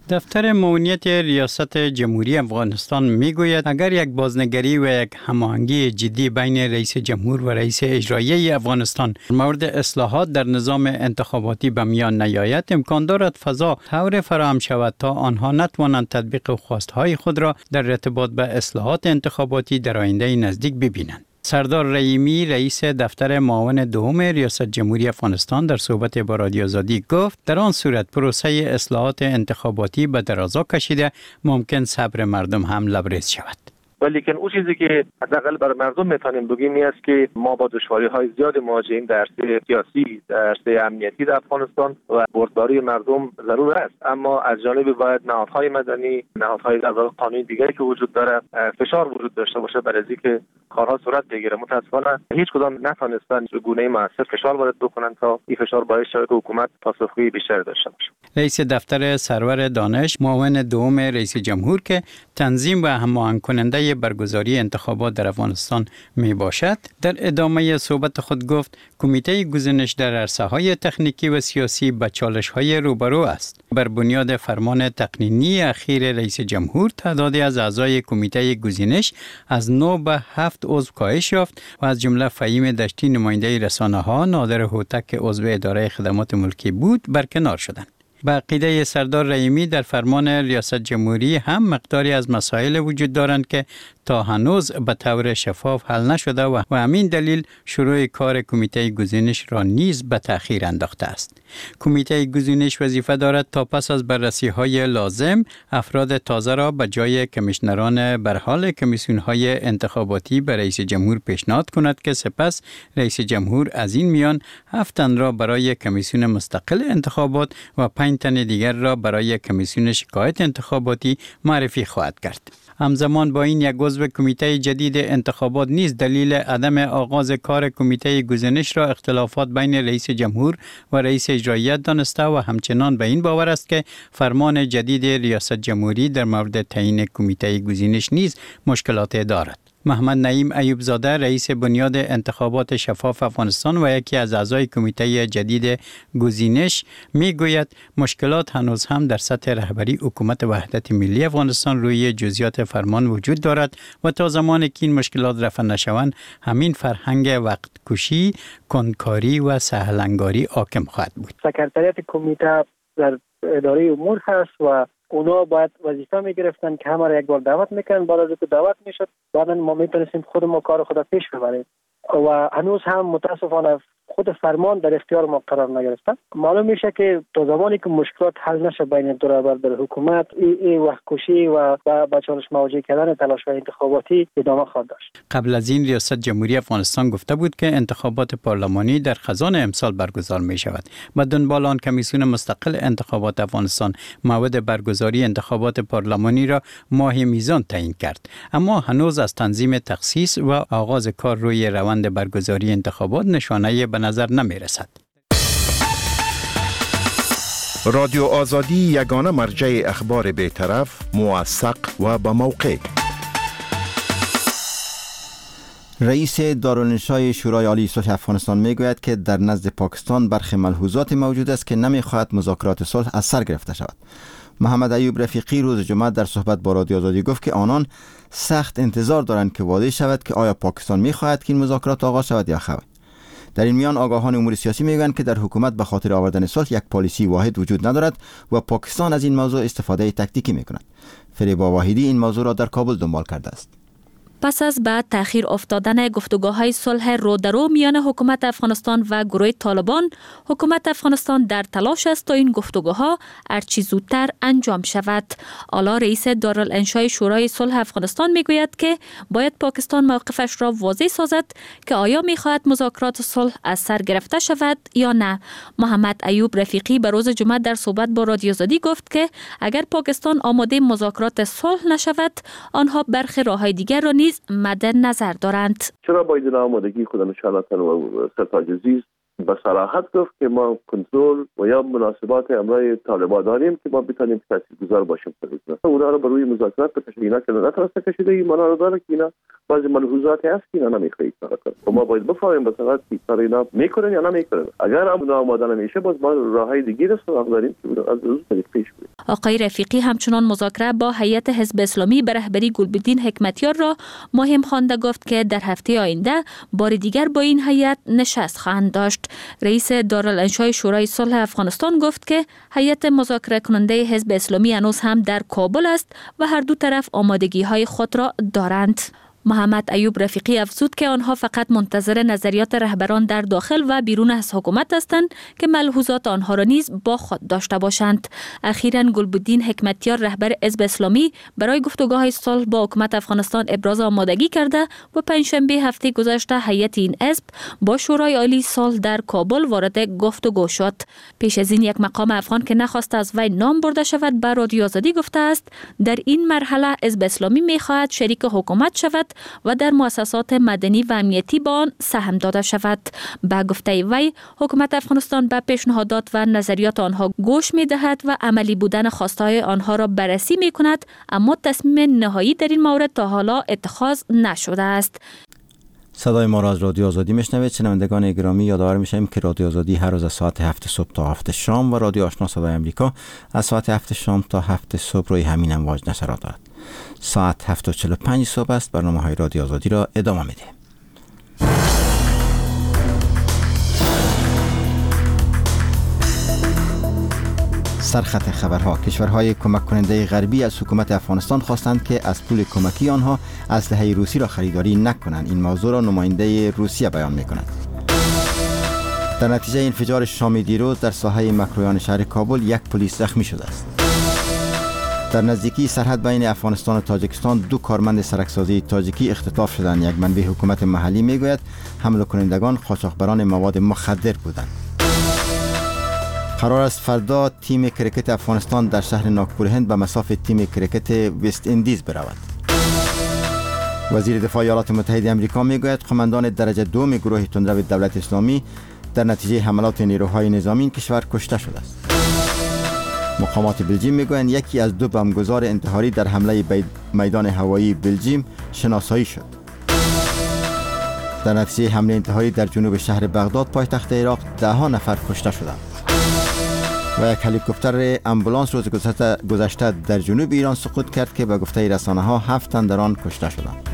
دفتر معاونیت ریاست جمهوری افغانستان میگوید اگر یک بازنگری و یک هماهنگی جدی بین رئیس جمهور و رئیس اجرایی افغانستان مورد اصلاحات در نظام انتخاباتی به میان نیاید، امکان دارد فضا طور فراهم شود تا آنها نتوانند تطبیق خواستهای خود را در ارتباط به اصلاحات انتخاباتی در آینده نزدیک ببینند. سردار رحیمی رئیس دفتر معاون دوم ریاست جمهوری افغانستان در صحبت با رادیو آزادی گفت در آن صورت پروسه اصلاحات انتخاباتی به درازا کشیده ممکن صبر مردم هم لبریز شود. ولیکن اون چیزی که حداقل برای مردم میتونیم بگیم این است که ما با دشواری‌های زیاد مواجهیم در عرصه سیاسی، در عرصه امنیتی در افغانستان و بردباری مردم ضرور است، اما از جانب باید نهادهای مدنی، نهادهای در واقع قانونی دیگری که وجود داره فشار وجود داشته باشه برای اینکه کارها صورت بگیره. متأسفانه هیچ کدام نتونستن به گونه‌ای موثر فشار وارد بکنن تا این فشار باعث شود که حکومت پاسخگویی بیشتر داشته باشه. رئیس دفتر سرور دانش معاون دوم رئیس جمهور که تنظیم و هماهنگ کننده برگزاری انتخابات در افغانستان می باشد، در ادامه صحبت خود گفت کمیته گزینش در عرصه‌های تکنیکی و سیاسی با چالش‌های روبرو است. بر بنیاد فرمان تقنینی اخیر رئیس جمهور تعدادی از اعضای کمیته گزینش از نه به هفت عضو کاهش یافت و از جمله فهیم دشتی نماینده رسانه‌ها، نادر هوتک که عضو اداره خدمات ملکی بود برکنار شدند. به عقیده سردار رحیمی در فرمان ریاست جمهوری هم مقداری از مسائل وجود دارند که تا هنوز به طور شفاف حل نشده و همین دلیل شروع کار کمیته گزینش را نیز به تأخیر انداخته است. کمیته گزینش وظیفه دارد تا پس از بررسی‌های لازم افراد تازه را به جای کمیشنران برحال کمیسیون‌های انتخاباتی به رئیس جمهور پیشنهاد کند که سپس رئیس جمهور از این میان هفت تن را برای کمیسیون مستقل انتخابات و پنج تن دیگر را برای کمیسیون شکایت انتخاباتی معرفی خواهد کرد. همزمان با این یک عضو کمیته جدید انتخابات نیز دلیل عدم آغاز کار کمیته گزینش را اختلافات بین رئیس جمهور و رئیس اجرایی دانسته و همچنان به این باور است که فرمان جدید ریاست جمهوری در مورد تعیین کمیته گزینش نیز مشکلات دارد. محمد نعیم ایوب زاده رئیس بنیاد انتخابات شفاف افغانستان و یکی از اعضای کمیته جدید گزینش میگوید مشکلات هنوز هم در سطح رهبری حکومت وحدت ملی افغانستان روی جزئیات فرمان وجود دارد و تا زمانی که این مشکلات رفع نشوند همین فرهنگ وقت کشی، کنکاری و سهلنگاری حاکم خواهد بود. سکرتریات کمیته در اداره امور هست و اونا باید وظیفه میگرفتن که همه را یک بار دعوت میکنن، بعد از اینکه دعوت میشد بعدا ما میتونستیم خود ما کار خود پیش ببریم و هنوز هم متاسفانه خود فرمان در اختیار ما قرار نگرفتن. معلوم میشه که تا زمانی که مشکلات حل نشه بین دو رهبر در حکومت ای, ای وقت کشی و با چالش مواجه کردن تلاش‌های انتخاباتی ادامه خواهد داشت. قبل از این ریاست جمهوری افغانستان گفته بود که انتخابات پارلمانی در خزان امسال برگزار می شود. با دنبال آن کمیسیون مستقل انتخابات افغانستان موعد برگزاری انتخابات پارلمانی را ماه میزان تعیین کرد، اما هنوز از تنظیم تخصیص و آغاز کار روی روند برگزاری انتخابات نشانه به نظر نمی رسد. رادیو آزادی یگانه مرجع اخبار بی‌طرف، موثق و با موقع. رئیس دارالانشای شورای عالی صلح افغانستان میگوید که در نزد پاکستان برخی ملحوظات موجود است که نمیخواهد مذاکرات صلح از سر گرفته شود. محمد ایوب رفیقی روز جمعه در صحبت با رادیو آزادی گفت که آنان سخت انتظار دارند که واضح شود که آیا پاکستان میخواهد که این مذاکرات آغاز شود یا خیر. در این میان آگاهان امور سیاسی میگویند که در حکومت به خاطر آوردن صلح یک پالیسی واحد وجود ندارد و پاکستان از این موضوع استفاده تاکتیکی میکند. فریبا واحدی این موضوع را در کابل دنبال کرده است. پس از بعد تأخیر افتادن گفتگوهای صلح رودرو میان حکومت افغانستان و گروه طالبان، حکومت افغانستان در تلاش است تا این گفتگوها هرچه زودتر انجام شود. اعلی رئیس دارالانشای شورای صلح افغانستان میگوید که باید پاکستان موقفش را واضح سازد که آیا میخواهد مذاکرات صلح از سر گرفته شود یا نه. محمد ایوب رفیقی به روز جمعه در صحبت با رادیو آزادی گفت که اگر پاکستان آماده مذاکرات صلح نشود، آنها برخی راههای دیگر را نیز مد نظر دارند. چرا باید این آمادگی خود نشاناتن و سرتاج عزیز به صراحت گفت که ما کنترل و یا مناسبات امرای طالبان داریم که ما بتانیم تاثیرگذار باشیم. اونا رو بروی مذاکرات بکشیم، اینا که نتونسته کشیده این معنا رو داره که اینا بعضی ملحوظاتی هست که اینا نمیخواهید کار کنه و ما باید بفهمیم به صراحت که کار اینا میکنن یا نمیکنن. اگر اونا آماده نمیشه باز ما راههای دیگه رو سراغ داریم که از روز پیش بریم. آقای رفیقی همچنان مذاکره با هیئت حزب اسلامی به رهبری گلبدین حکمتیار را مهم خوانده گفت که در هفته آینده بار دیگر با این هیئت نشست خواهند داشت. رئیس دارالانشای شورای صلح افغانستان گفت که هیئت مذاکره کننده حزب اسلامی هنوز هم در کابل است و هر دو طرف آمادگی های خود را دارند. محمد ایوب رفیقی افزود که آنها فقط منتظر نظریات رهبران در داخل و بیرون از حکومت هستند که ملحوظات آنها را نیز با خود داشته باشند. اخیراً گلبدین حکمتیار رهبر حزب اسلامی برای گفتگوهای صلح با حکومت افغانستان ابراز آمادگی کرده و پنجشنبه هفته گذشته هیئت این حزب با شورای عالی صلح در کابل وارد گفتگو شد. پیش از این یک مقام افغان که نخواست از وی نام برده شود به رادیو آزادی گفته است در این مرحله حزب اسلامی می‌خواهد شریک حکومت شود و در مؤسسات مدنی و امنیتی با آن سهم داده شود. با گفته وی حکومت افغانستان به پیشنهادات و نظریات آنها گوش می دهد و عملی بودن خواستهای آنها را بررسی می کند، اما تصمیم نهایی در این مورد تا حالا اتخاذ نشده است. صدای ما را از رادیو آزادی میشنوید. شنوندگان گرامی، یادآور میشیم که رادیو آزادی هر روز از ساعت هفت صبح تا هفت شام و رادیو آشنا صدای امریکا از ساعت هفت شام تا هفت صبح روی همین امواج نشرات دارد. ساعت هفت و چهل و پنج صبح است. برنامه های رادیو آزادی را ادامه میده. سرخط خبرها: کشورهای کمک کننده غربی از حکومت افغانستان خواستند که از پول کمکی آنها اسلحه روسی را خریداری نکنند. این موضوع را نماینده روسیه بیان می‌کند. در نتیجه انفجار شام دیروز در ساحه مکرویان شهر کابل یک پلیس زخمی شده است. در نزدیکی سرحد بین افغانستان و تاجیکستان دو کارمند سرکسازی تاجیکی اختطاف شدند. یک منبع حکومت محلی میگوید حمله کنندگان قاچاقبران مواد مخدر بودند. قرار است فردا تیم کرکت افغانستان در شهر ناگپور هند به مصاف تیم کرکت وست اندیز برود. وزیر دفاع ایالات متحده آمریکا میگوید قماندان درجه دوم گروه تندرو دولت اسلامی در نتیجه حملات نیروهای نظامی این کشور کشته شده است. مقامات بلژیم میگویند یکی از دو بمبگذار انتحاری در حمله میدان هوایی بلژیم شناسایی شد. در نتیجه حمله انتحاری در جنوب شهر بغداد پایتخت عراق ده ها نفر کشته شدند. و یک هلیکوپتر امبولانس روز گذشته در جنوب ایران سقوط کرد که به گفته رسانه ها هفت تن در آن کشته شدند.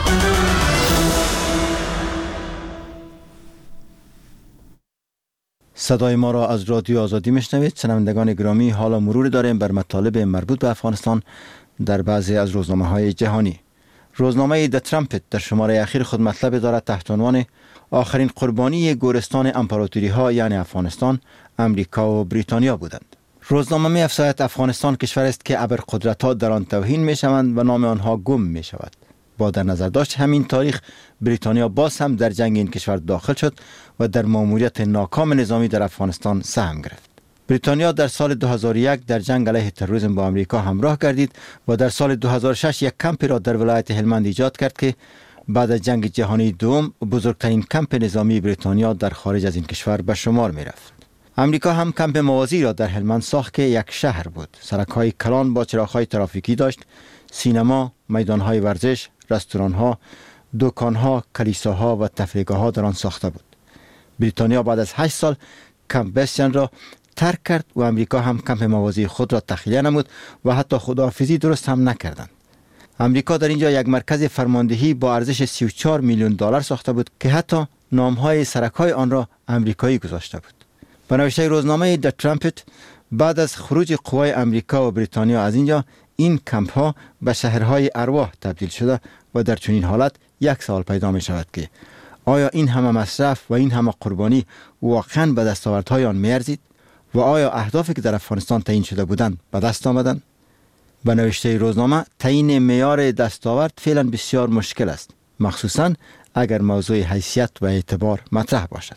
صدای ما را از رادیو آزادی میشنوید. شنوندگان گرامی، حالا مرور داریم بر مطالب مربوط به افغانستان در بعضی از روزنامه های جهانی. روزنامه د ترامپت در شماره اخیر خود مطلب دارد تحت عنوان آخرین قربانی گورستان امپراتوری ها یعنی افغانستان، امریکا و بریتانیا بودند. روزنامه می افزاید افغانستان کشور است که ابرقدرت ها در آن توهین می شوند و نام آنها گم می شود. با در نظر داشت همین تاریخ بریتانیا باز هم در جنگ این کشور داخل شد و در مأموریت ناکام نظامی در افغانستان سهم گرفت. بریتانیا در سال دو هزار و یک در جنگ علیه تروریسم با آمریکا همراه گردید و در سال دو هزار و شش یک کمپی را در ولایت هلمند ایجاد کرد که بعد از جنگ جهانی دوم بزرگترین کمپ نظامی بریتانیا در خارج از این کشور به شمار می رفت. امریکا هم کمپ موازی را در هلمند ساخت که یک شهر بود. سرک‌های کلان با چراغ‌های ترافیکی داشت، سینما، میدان‌های ورزش، رستوران‌ها، دکان‌ها، کلیساها و تفریحگاه‌ها در آن ساخته بود. بریتانیا بعد از هشت سال کمپ بستین را ترک کرد و امریکا هم کمپ موازی خود را تخلیه نمود و حتی خداحافظی درست هم نکردند. امریکا در اینجا یک مرکز فرماندهی با ارزش سی و چهار میلیون دلار ساخته بود که حتی نام‌های سرک‌های آن را امریکایی گذاشته بود. به نوشته روزنامه د ترامپت، بعد از خروج قوای امریکا و بریتانیا از اینجا، این کمپ ها به شهرهای ارواح تبدیل شده و در چنین حالت یک سوال پیدا می شود که آیا این همه مصرف و این همه قربانی واقعا به دستاوردهای آن می ارزید و آیا اهدافی که در افغانستان تعیین شده بودند به دست آمدند؟ به نوشته روزنامه، تعیین معیار دستاورد فعلا بسیار مشکل است، مخصوصا اگر موضوع حیثیت و اعتبار مطرح باشد.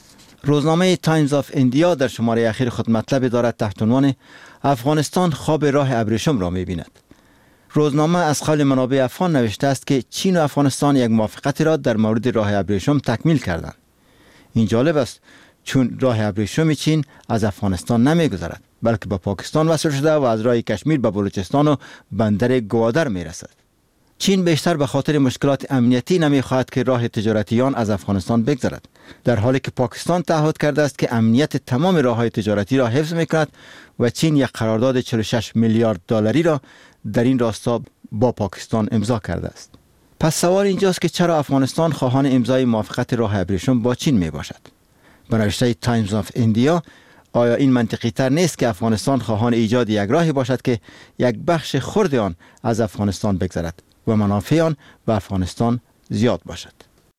روزنامه تایمز آف ایندیا در شماره اخیر خود مطلب دارد تحت عنوان افغانستان خواب راه ابریشم را می‌بیند. روزنامه از قول منابع افغان نوشته است که چین و افغانستان یک موافقت را در مورد راه ابریشم تکمیل کردند. این جالب است چون راه ابریشم چین از افغانستان نمی‌گذرد، بلکه به پاکستان وصل شده و از راه کشمیر به بلوچستان و بندر گوادر می‌رسد. چین بیشتر به خاطر مشکلات امنیتی نمی‌خواهد که راه تجارتی آن از افغانستان بگذرد. در حالی که پاکستان تعهد کرده است که امنیت تمام راه‌های تجارتی را حفظ می‌کند و چین یک قرارداد چهل و شش میلیارد دلاری را در این راستا با پاکستان امضا کرده است. پس سوال اینجاست که چرا افغانستان خواهان امضای موافقت راه ابریشم با چین می باشد؟ به نوشته تایمز آف ایندیا، آیا این منطقی تر نیست که افغانستان خواهان ایجاد یک راهی باشد که یک بخش خرد آن از افغانستان بگذرد و منافع آن به افغانستان زیاد باشد؟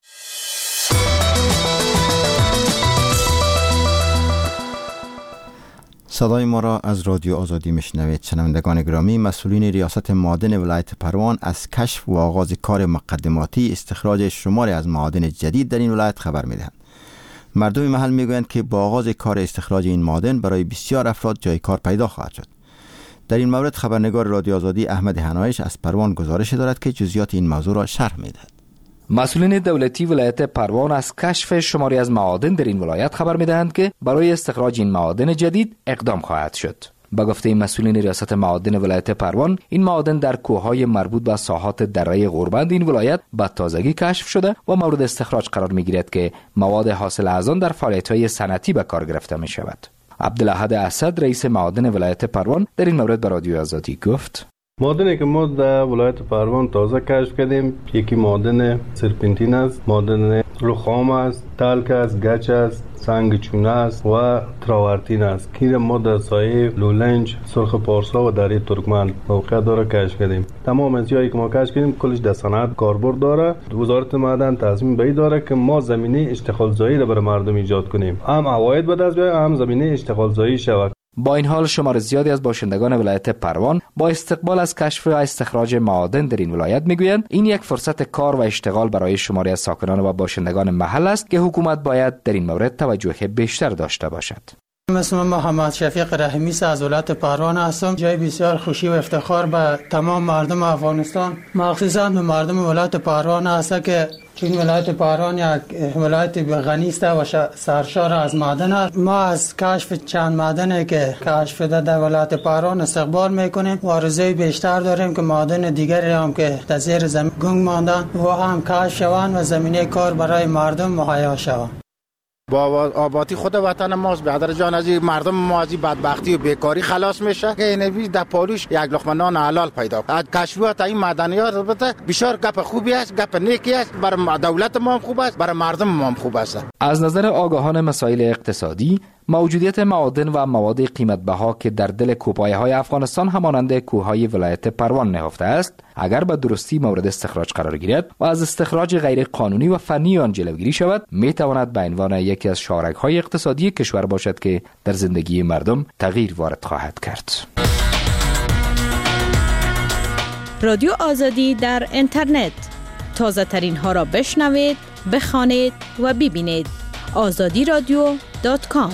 صدای ما را از رادیو آزادی میشنوید. شنوندگان گرامی، مسئولین ریاست معادن ولایت پروان از کشف و آغاز کار مقدماتی استخراج شماری از معادن جدید در این ولایت خبر میدهند. مردم محل میگویند که با آغاز کار استخراج این معادن برای بسیار افراد جای کار پیدا خواهد شد. در این مورد خبرنگار رادیو آزادی احمد حنایش از پروان گزارش دارد که جزئیات این موضوع را شرح میدهد. مسئولین دولتی ولایت پروان از کشف شماری از معادن در این ولایت خبر میدهند که برای استخراج این معادن جدید اقدام خواهد شد. با گفته مسئولین ریاست معادن ولایت پروان، این معادن در کوههای مربوط به ساحات دره غوربند این ولایت به تازگی کشف شده و مورد استخراج قرار میگیرد که مواد حاصل از آن در فعالیت‌های صنعتی به کار گرفته می شود. عبدالاحد اسد رئیس معادن ولایت پروان در این مورد به رادیو آزادی گفت: معادنی که ما در ولایت پروان تازه کشف کردیم، یکی معادن سرپنتین است، معادن رخام است، تالک است، گچ است، سنگ چونه است و تراورتین است که ما در سایه لولنج، سرخ پارسا و دره ترکمن موقع داره کشف کردیم. تمام از جایی که ما کشف کردیم کلش در صنعت کاربرد داره. وزارت معدن تصمیم به این داره که ما زمینه اشتغال زایی را برای مردم ایجاد کنیم، هم عواید به دست بیاید، هم زمینه اشتغال زایی شود. با این حال شمار زیادی از باشندگان ولایت پروان با استقبال از کشف و استخراج معادن در این ولایت میگویند این یک فرصت کار و اشتغال برای شماری از ساکنان و باشندگان محل است که حکومت باید در این مورد توجه بیشتر داشته باشد. مثل من محمد شفیق رحیمی از ولایت پروان هستم. جای بسیار خوشی و افتخار به تمام مردم افغانستان، مخصوصا به مردم ولایت پروان است که چون ولایت پروان یک ولایت غنی است و سرشار از معدن است. ما از کشف چند معدنی که کشف شده در ولایت پروان استقبال میکنیم و آرزوی بیشتر داریم که معدن دیگری هم که در زیر زمین گنگ ماندن و هم کشف شوند و زمینه کار برای مردم مهیا شود. با آبادی خود وطن ماست. برادر جان، از مردم ما از بدبختی و بیکاری خلاص میشه که این در پالوش یک لقمه نان حلال پیدا. از کشفیات این معدنیات البته بسیار گپ خوبی است، گپ نیکی است، برای دولت ما هم خوب است، برای مردم ما هم خوب است. از نظر آگاهان مسائل اقتصادی، موجودیت معادن و مواد قیمت بها که در دل کوهپایه‌های افغانستان همانند کوههای ولایت پروان نهفته است، اگر به درستی مورد استخراج قرار گیرد و از استخراج غیر قانونی و فنی آن جلوگیری شود، می تواند به عنوان یکی از شاهرگ‌های اقتصادی کشور باشد که در زندگی مردم تغییر وارد خواهد کرد. رادیو آزادی در اینترنت، تازه ترین ها را بشنوید، بخوانید و ببینید. آزادی رادیو دات کام.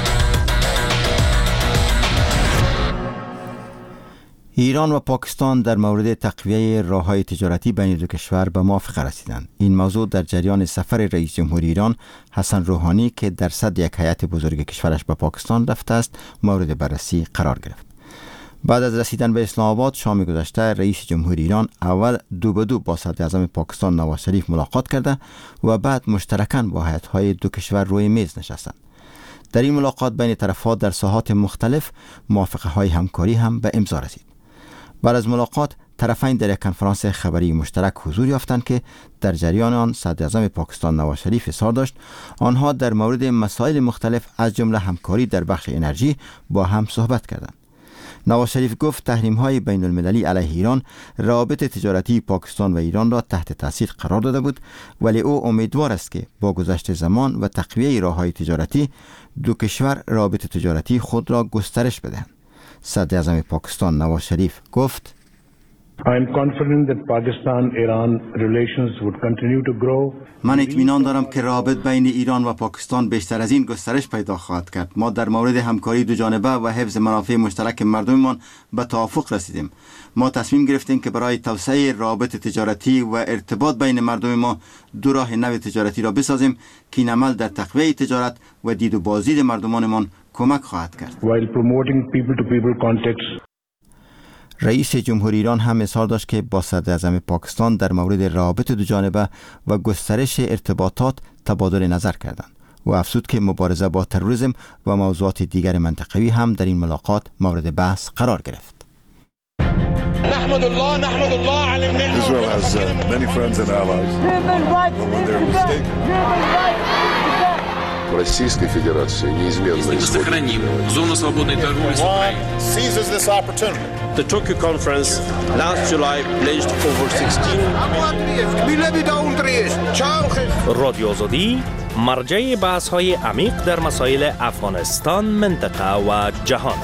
ایران و پاکستان در مورد تقویه راه‌های تجارتی بین دو کشور به موافقه رسیدند. این موضوع در جریان سفر رئیس جمهور ایران حسن روحانی که در صدر یک هیئت بزرگ کشورش به پاکستان رفته است مورد بررسی قرار گرفت. بعد از رسیدن به اسلام آباد شام گذشته، رئیس جمهور ایران اول دو به دو با صدر اعظم پاکستان نواز شریف ملاقات کرده و بعد مشترکاً با هیئت‌های دو کشور روی میز نشستند. در این ملاقات بین طرف‌ها در ساحات مختلف موافقه‌های همکاری هم به امضا رسید. بعد از ملاقات طرفین در یک کنفرانس خبری مشترک حضور یافتند که در جریان آن صدر اعظم پاکستان نواز شریف اصرار داشت آنها در مورد مسائل مختلف از جمله همکاری در بخش انرژی با هم صحبت کردند. نواز شریف گفت تحریم‌های بین المللی علیه ایران روابط تجارتی پاکستان و ایران را تحت تاثیر قرار داده بود، ولی او امیدوار است که با گذشت زمان و تقویه راه‌های تجارتی دو کشور روابط تجارتی خود را گسترش بدهند. صدر اعظم پاکستان نواز شریف گفت: I am confident that Pakistan-Iran relations would continue to grow. من اطمینان دارم که روابط بین ایران و پاکستان بیشتر از این گسترش پیدا خواهد کرد. ما در مورد همکاری دو جانبه و حفظ منافع مشترک مردممان به توافق رسیدیم. ما تصمیم گرفتیم که برای توسعه روابط تجارتی و ارتباط بین مردم ما دو راه نو تجارتی را بسازیم که این عمل در تقویه تجارت و دید و بازدید مردمانمان کمک خواهد کرد. While promoting people to people contacts. رئیس جمهوری ایران هم اظهار داشت که با صدر اعظم پاکستان در مورد روابط دوجانبه و گسترش ارتباطات تبادل نظر کردند. و افزود که مبارزه با تروریسم و موضوعات دیگر منطقوی هم در این ملاقات مورد بحث قرار گرفت. نحمد الله نحمد الله على النعمة. Israel has uh, many friends and allies. When they're mistaken. Российской Федерации неизменно сохраним зону свободной торговли с Украиной. Seizes this opportunity. The Tokyo conference last July pledged over sixteen. رادیو آزادی مرجع بحث‌های عمیق در مسائل افغانستان، منطقه و جهان.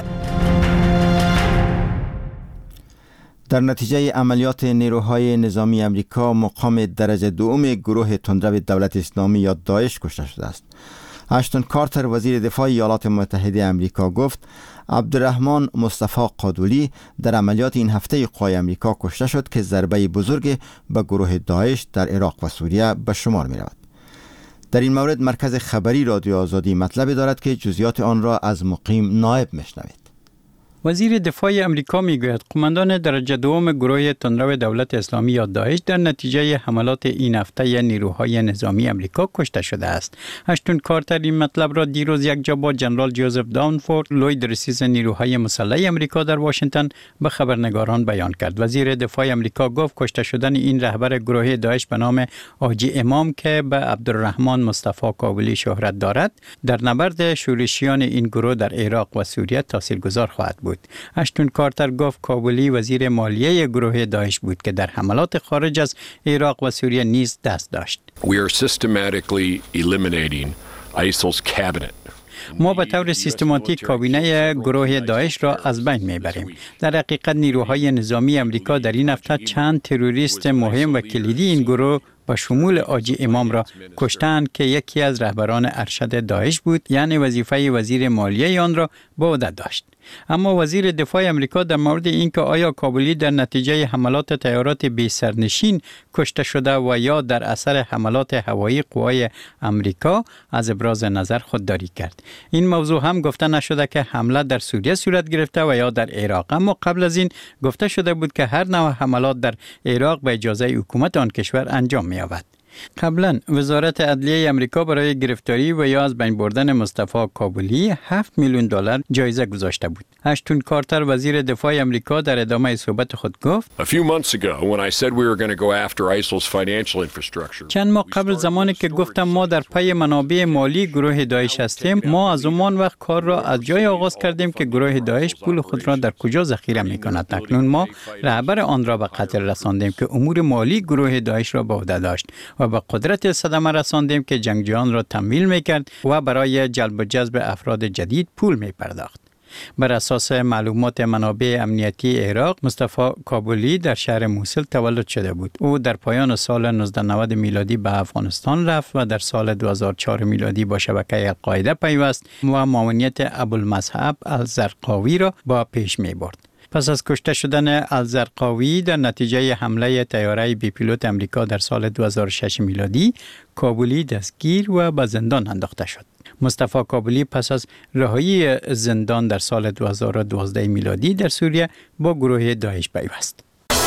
در نتیجه عملیات نیروهای نظامی امریکا مقام درجه دوم گروه تندرو دولت اسلامی یا داعش کشته شده است. اشتون کارتر وزیر دفاع ایالات متحده امریکا گفت عبدالرحمن مصطفی قادولی در عملیات این هفته قوای امریکا کشته شد که ضربه بزرگ به گروه داعش در عراق و سوریه به شمار می رود. در این مورد مرکز خبری رادیو آزادی مطلب دارد که جزئیات آن را از مقیم نایب میشنوید. وزیر دفاع امریکا میگوید قماندان درجه دوم گروه تندرو دولت اسلامی یا داعش در نتیجه حملات این هفته نیروهای نظامی امریکا کشته شده است. اشتون کارتر این مطلب را دیروز یک جا با جنرال جوزف داونفورد، لوید رئیس نیروهای مسلح امریکا در واشنگتن به خبرنگاران بیان کرد. وزیر دفاع امریکا گفت کشته شدن این رهبر گروه داعش به نام حاجی امام که به عبدالرحمن مصطفی کابلی شهرت دارد، در نبرد شورشیان این گروه در عراق و سوریه تاثیرگذار خواهد بود. اشتون کارتر گفت کابلی وزیر مالیه گروه داعش بود که در حملات خارج از عراق و سوریه نیز دست داشت. We are systematically eliminating آی اس ایل's cabinet. ما به طور سیستماتیک کابینه گروه داعش را از بین میبریم. در حقیقت نیروهای نظامی امریکا در این هفته چند تروریست مهم و کلیدی این گروه با شمول حاجی امام را کشتند که یکی از رهبران ارشد داعش بود، یعنی وظیفه وزیر مالیه آن را به عهده داشت. اما وزیر دفاع امریکا در مورد اینکه آیا کابلی در نتیجه حملات طیارات بی سرنشین کشته شده و یا در اثر حملات هوایی قوای امریکا از ابراز نظر خودداری کرد. این موضوع هم گفته نشده که حمله در سوریه صورت گرفته و یا در عراق، اما قبل از این گفته شده بود که هر نوع حملات در عراق به اجازه حکومت آن کشور انجام می‌یابد. قبلا وزارت عدلیه امریکا برای گرفتاری و یا از بین بردن مصطفی کابلی هفت میلیون دلار جایزه گذاشته بود. اشتون کارتر وزیر دفاع امریکا در ادامه صحبت خود گفت A few months ago when I said we were going to go after آی اس ایل's financial infrastructure. چند ماه قبل زمانی که گفتم ما در پی منابع مالی گروه داعش هستیم، ما از اون وقت کار را از جای آغاز کردیم که گروه داعش پول خود را در کجا ذخیره می‌کند. اکنون ما رهبر آن را به قتل رساندیم که امور مالی گروه داعش را به عهده داشت و به قدرت صدمه رساندیم که جنگجویان را تمویل میکرد و برای جلب و جذب افراد جدید پول میپرداخت. بر اساس معلومات منابع امنیتی عراق، مصطفی کابلی در شهر موصل تولد شده بود. او در پایان سال نوزده نود میلادی به افغانستان رفت و در سال دو هزار و چهار میلادی با شبکه القاعده پیوست و معاونیت ابوالمصعب الزرقاوی را با پیش میبرد. پس از کشته شدن الزرقاوی در نتیجه حمله طیاره بی پیلوت امریکا در سال دو هزار و شش میلادی، کابلی دستگیر و به زندان انداخته شد. مصطفی کابلی پس از رهایی زندان در سال دو هزار و دوازده میلادی در سوریه با گروه داعش پیوست.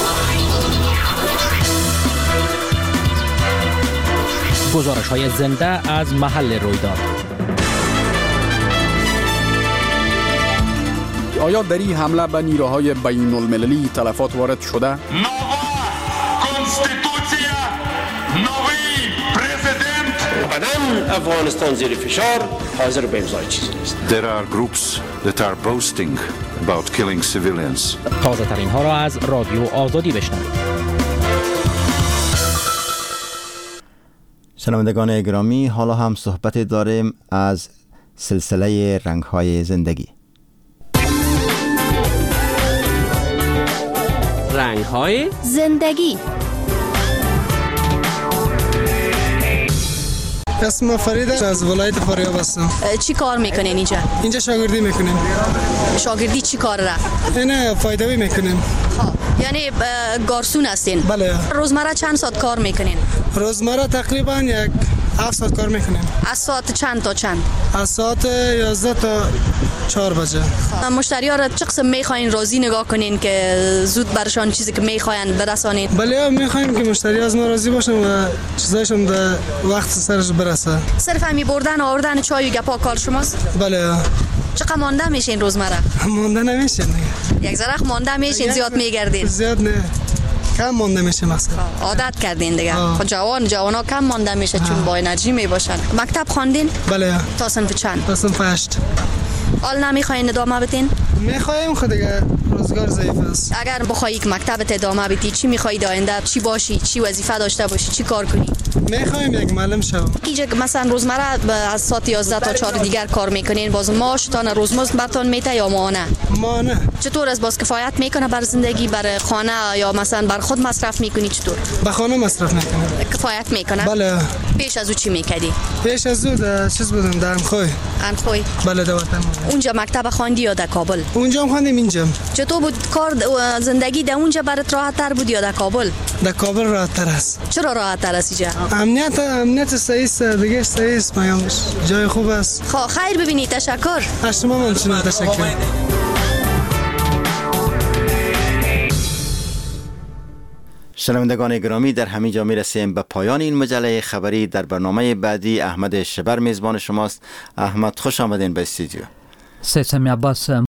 گزارش‌های زنده از محل رویداد. آیا در این حمله به نیروهای بین المللی تلفات وارد شده؟ نووا کنستیتوسیا، نوی پرزیدنت. بدن افغانستان زیر فشار، حاضر به امضای چیزی نیست. There are groups that are boasting about killing civilians. تازه ترین ها را از رادیو آزادی بشنوید. شنوندگان گرامی، حالا هم صحبت داریم از سلسله رنگ‌های زندگی. رنگ‌های زندگی. اسم فرید از ولایت فاریاب هستم. چی کار میکنین اینجا؟ اینجا شاگردی میکنیم. شاگردی چی کار را؟ نه فایدوی میکنیم. یعنی گارسون هستین؟ بله. روزمره چند ساعت کار میکنین؟ روزمره تقریبا یک هفت ساعت کار میکنیم. از ساعت چند تا چند؟ از ساعت یازده تا چهار بجه. مشتری ها را چه قسم میخواین راضی نگاه کنین که زود برشان چیزی که میخواین برسانین؟ بله میخوایم که مشتری از ما راضی باشن و چیزایشون در وقت سرش برسه. صرف همی بردن آوردن چای و گپا کار شماست؟ بله. چقدر مانده میشین روزمره؟ مانده نمیشین دیگه. یک زرخ مانده میشین زیاد میگردین؟ زیاد نه. کم مانده میشه مثلا. عادت کردین دیگه. خود جوان جوانا کم مانده میشه چون با انرژی میباشن. مکتب خواندین؟ بله. تا صنف چند؟ تا صنف هشت. حال نمیخواین ادامه بدین؟ میخوایم خود دیگه روزگار ضعیف است. اگر بخوایی که مکتبت ادامه بدی چی میخوایی آینده چی باشی چی وظیفه داشته باشی چی کار کنی؟ میخوایم یک معلم شوم. اینجا مثلا روزمره از ساعت یازده تا چهار دیگر کار میکنین باز معاشتان روزمزد برتون میته یا ما نه؟ ما نه. چطور از باز کفایت میکنه بر زندگی بر خانه یا مثلا بر خود مصرف میکنی چطور؟ به خانه مصرف میکنم. کفایت میکنه؟ بله. پیش از او چی میکردی؟ پیش از او در چیز بودم در انخوی. انخوی؟ بله در وطن. اونجا مکتب خواندی یا در کابل؟ اونجا هم خواندیم اینجا. چطور بود کار زندگی در اونجا برات راحت تر بود یا در کابل؟ در کابل راحت تر است. چرا راحت تر است اینجا؟ امنیت امنیت صحیح است دیگه صحیح است میگم جای خوب است. خب خیر ببینید تشکر. از شما من شما تشکر. شنوندگان گرامی در همین جا میرسیم به پایان این مجله خبری. در برنامه بعدی احمد شبر میزبان شماست. احمد خوش آمدین به استودیو. سیستم عباس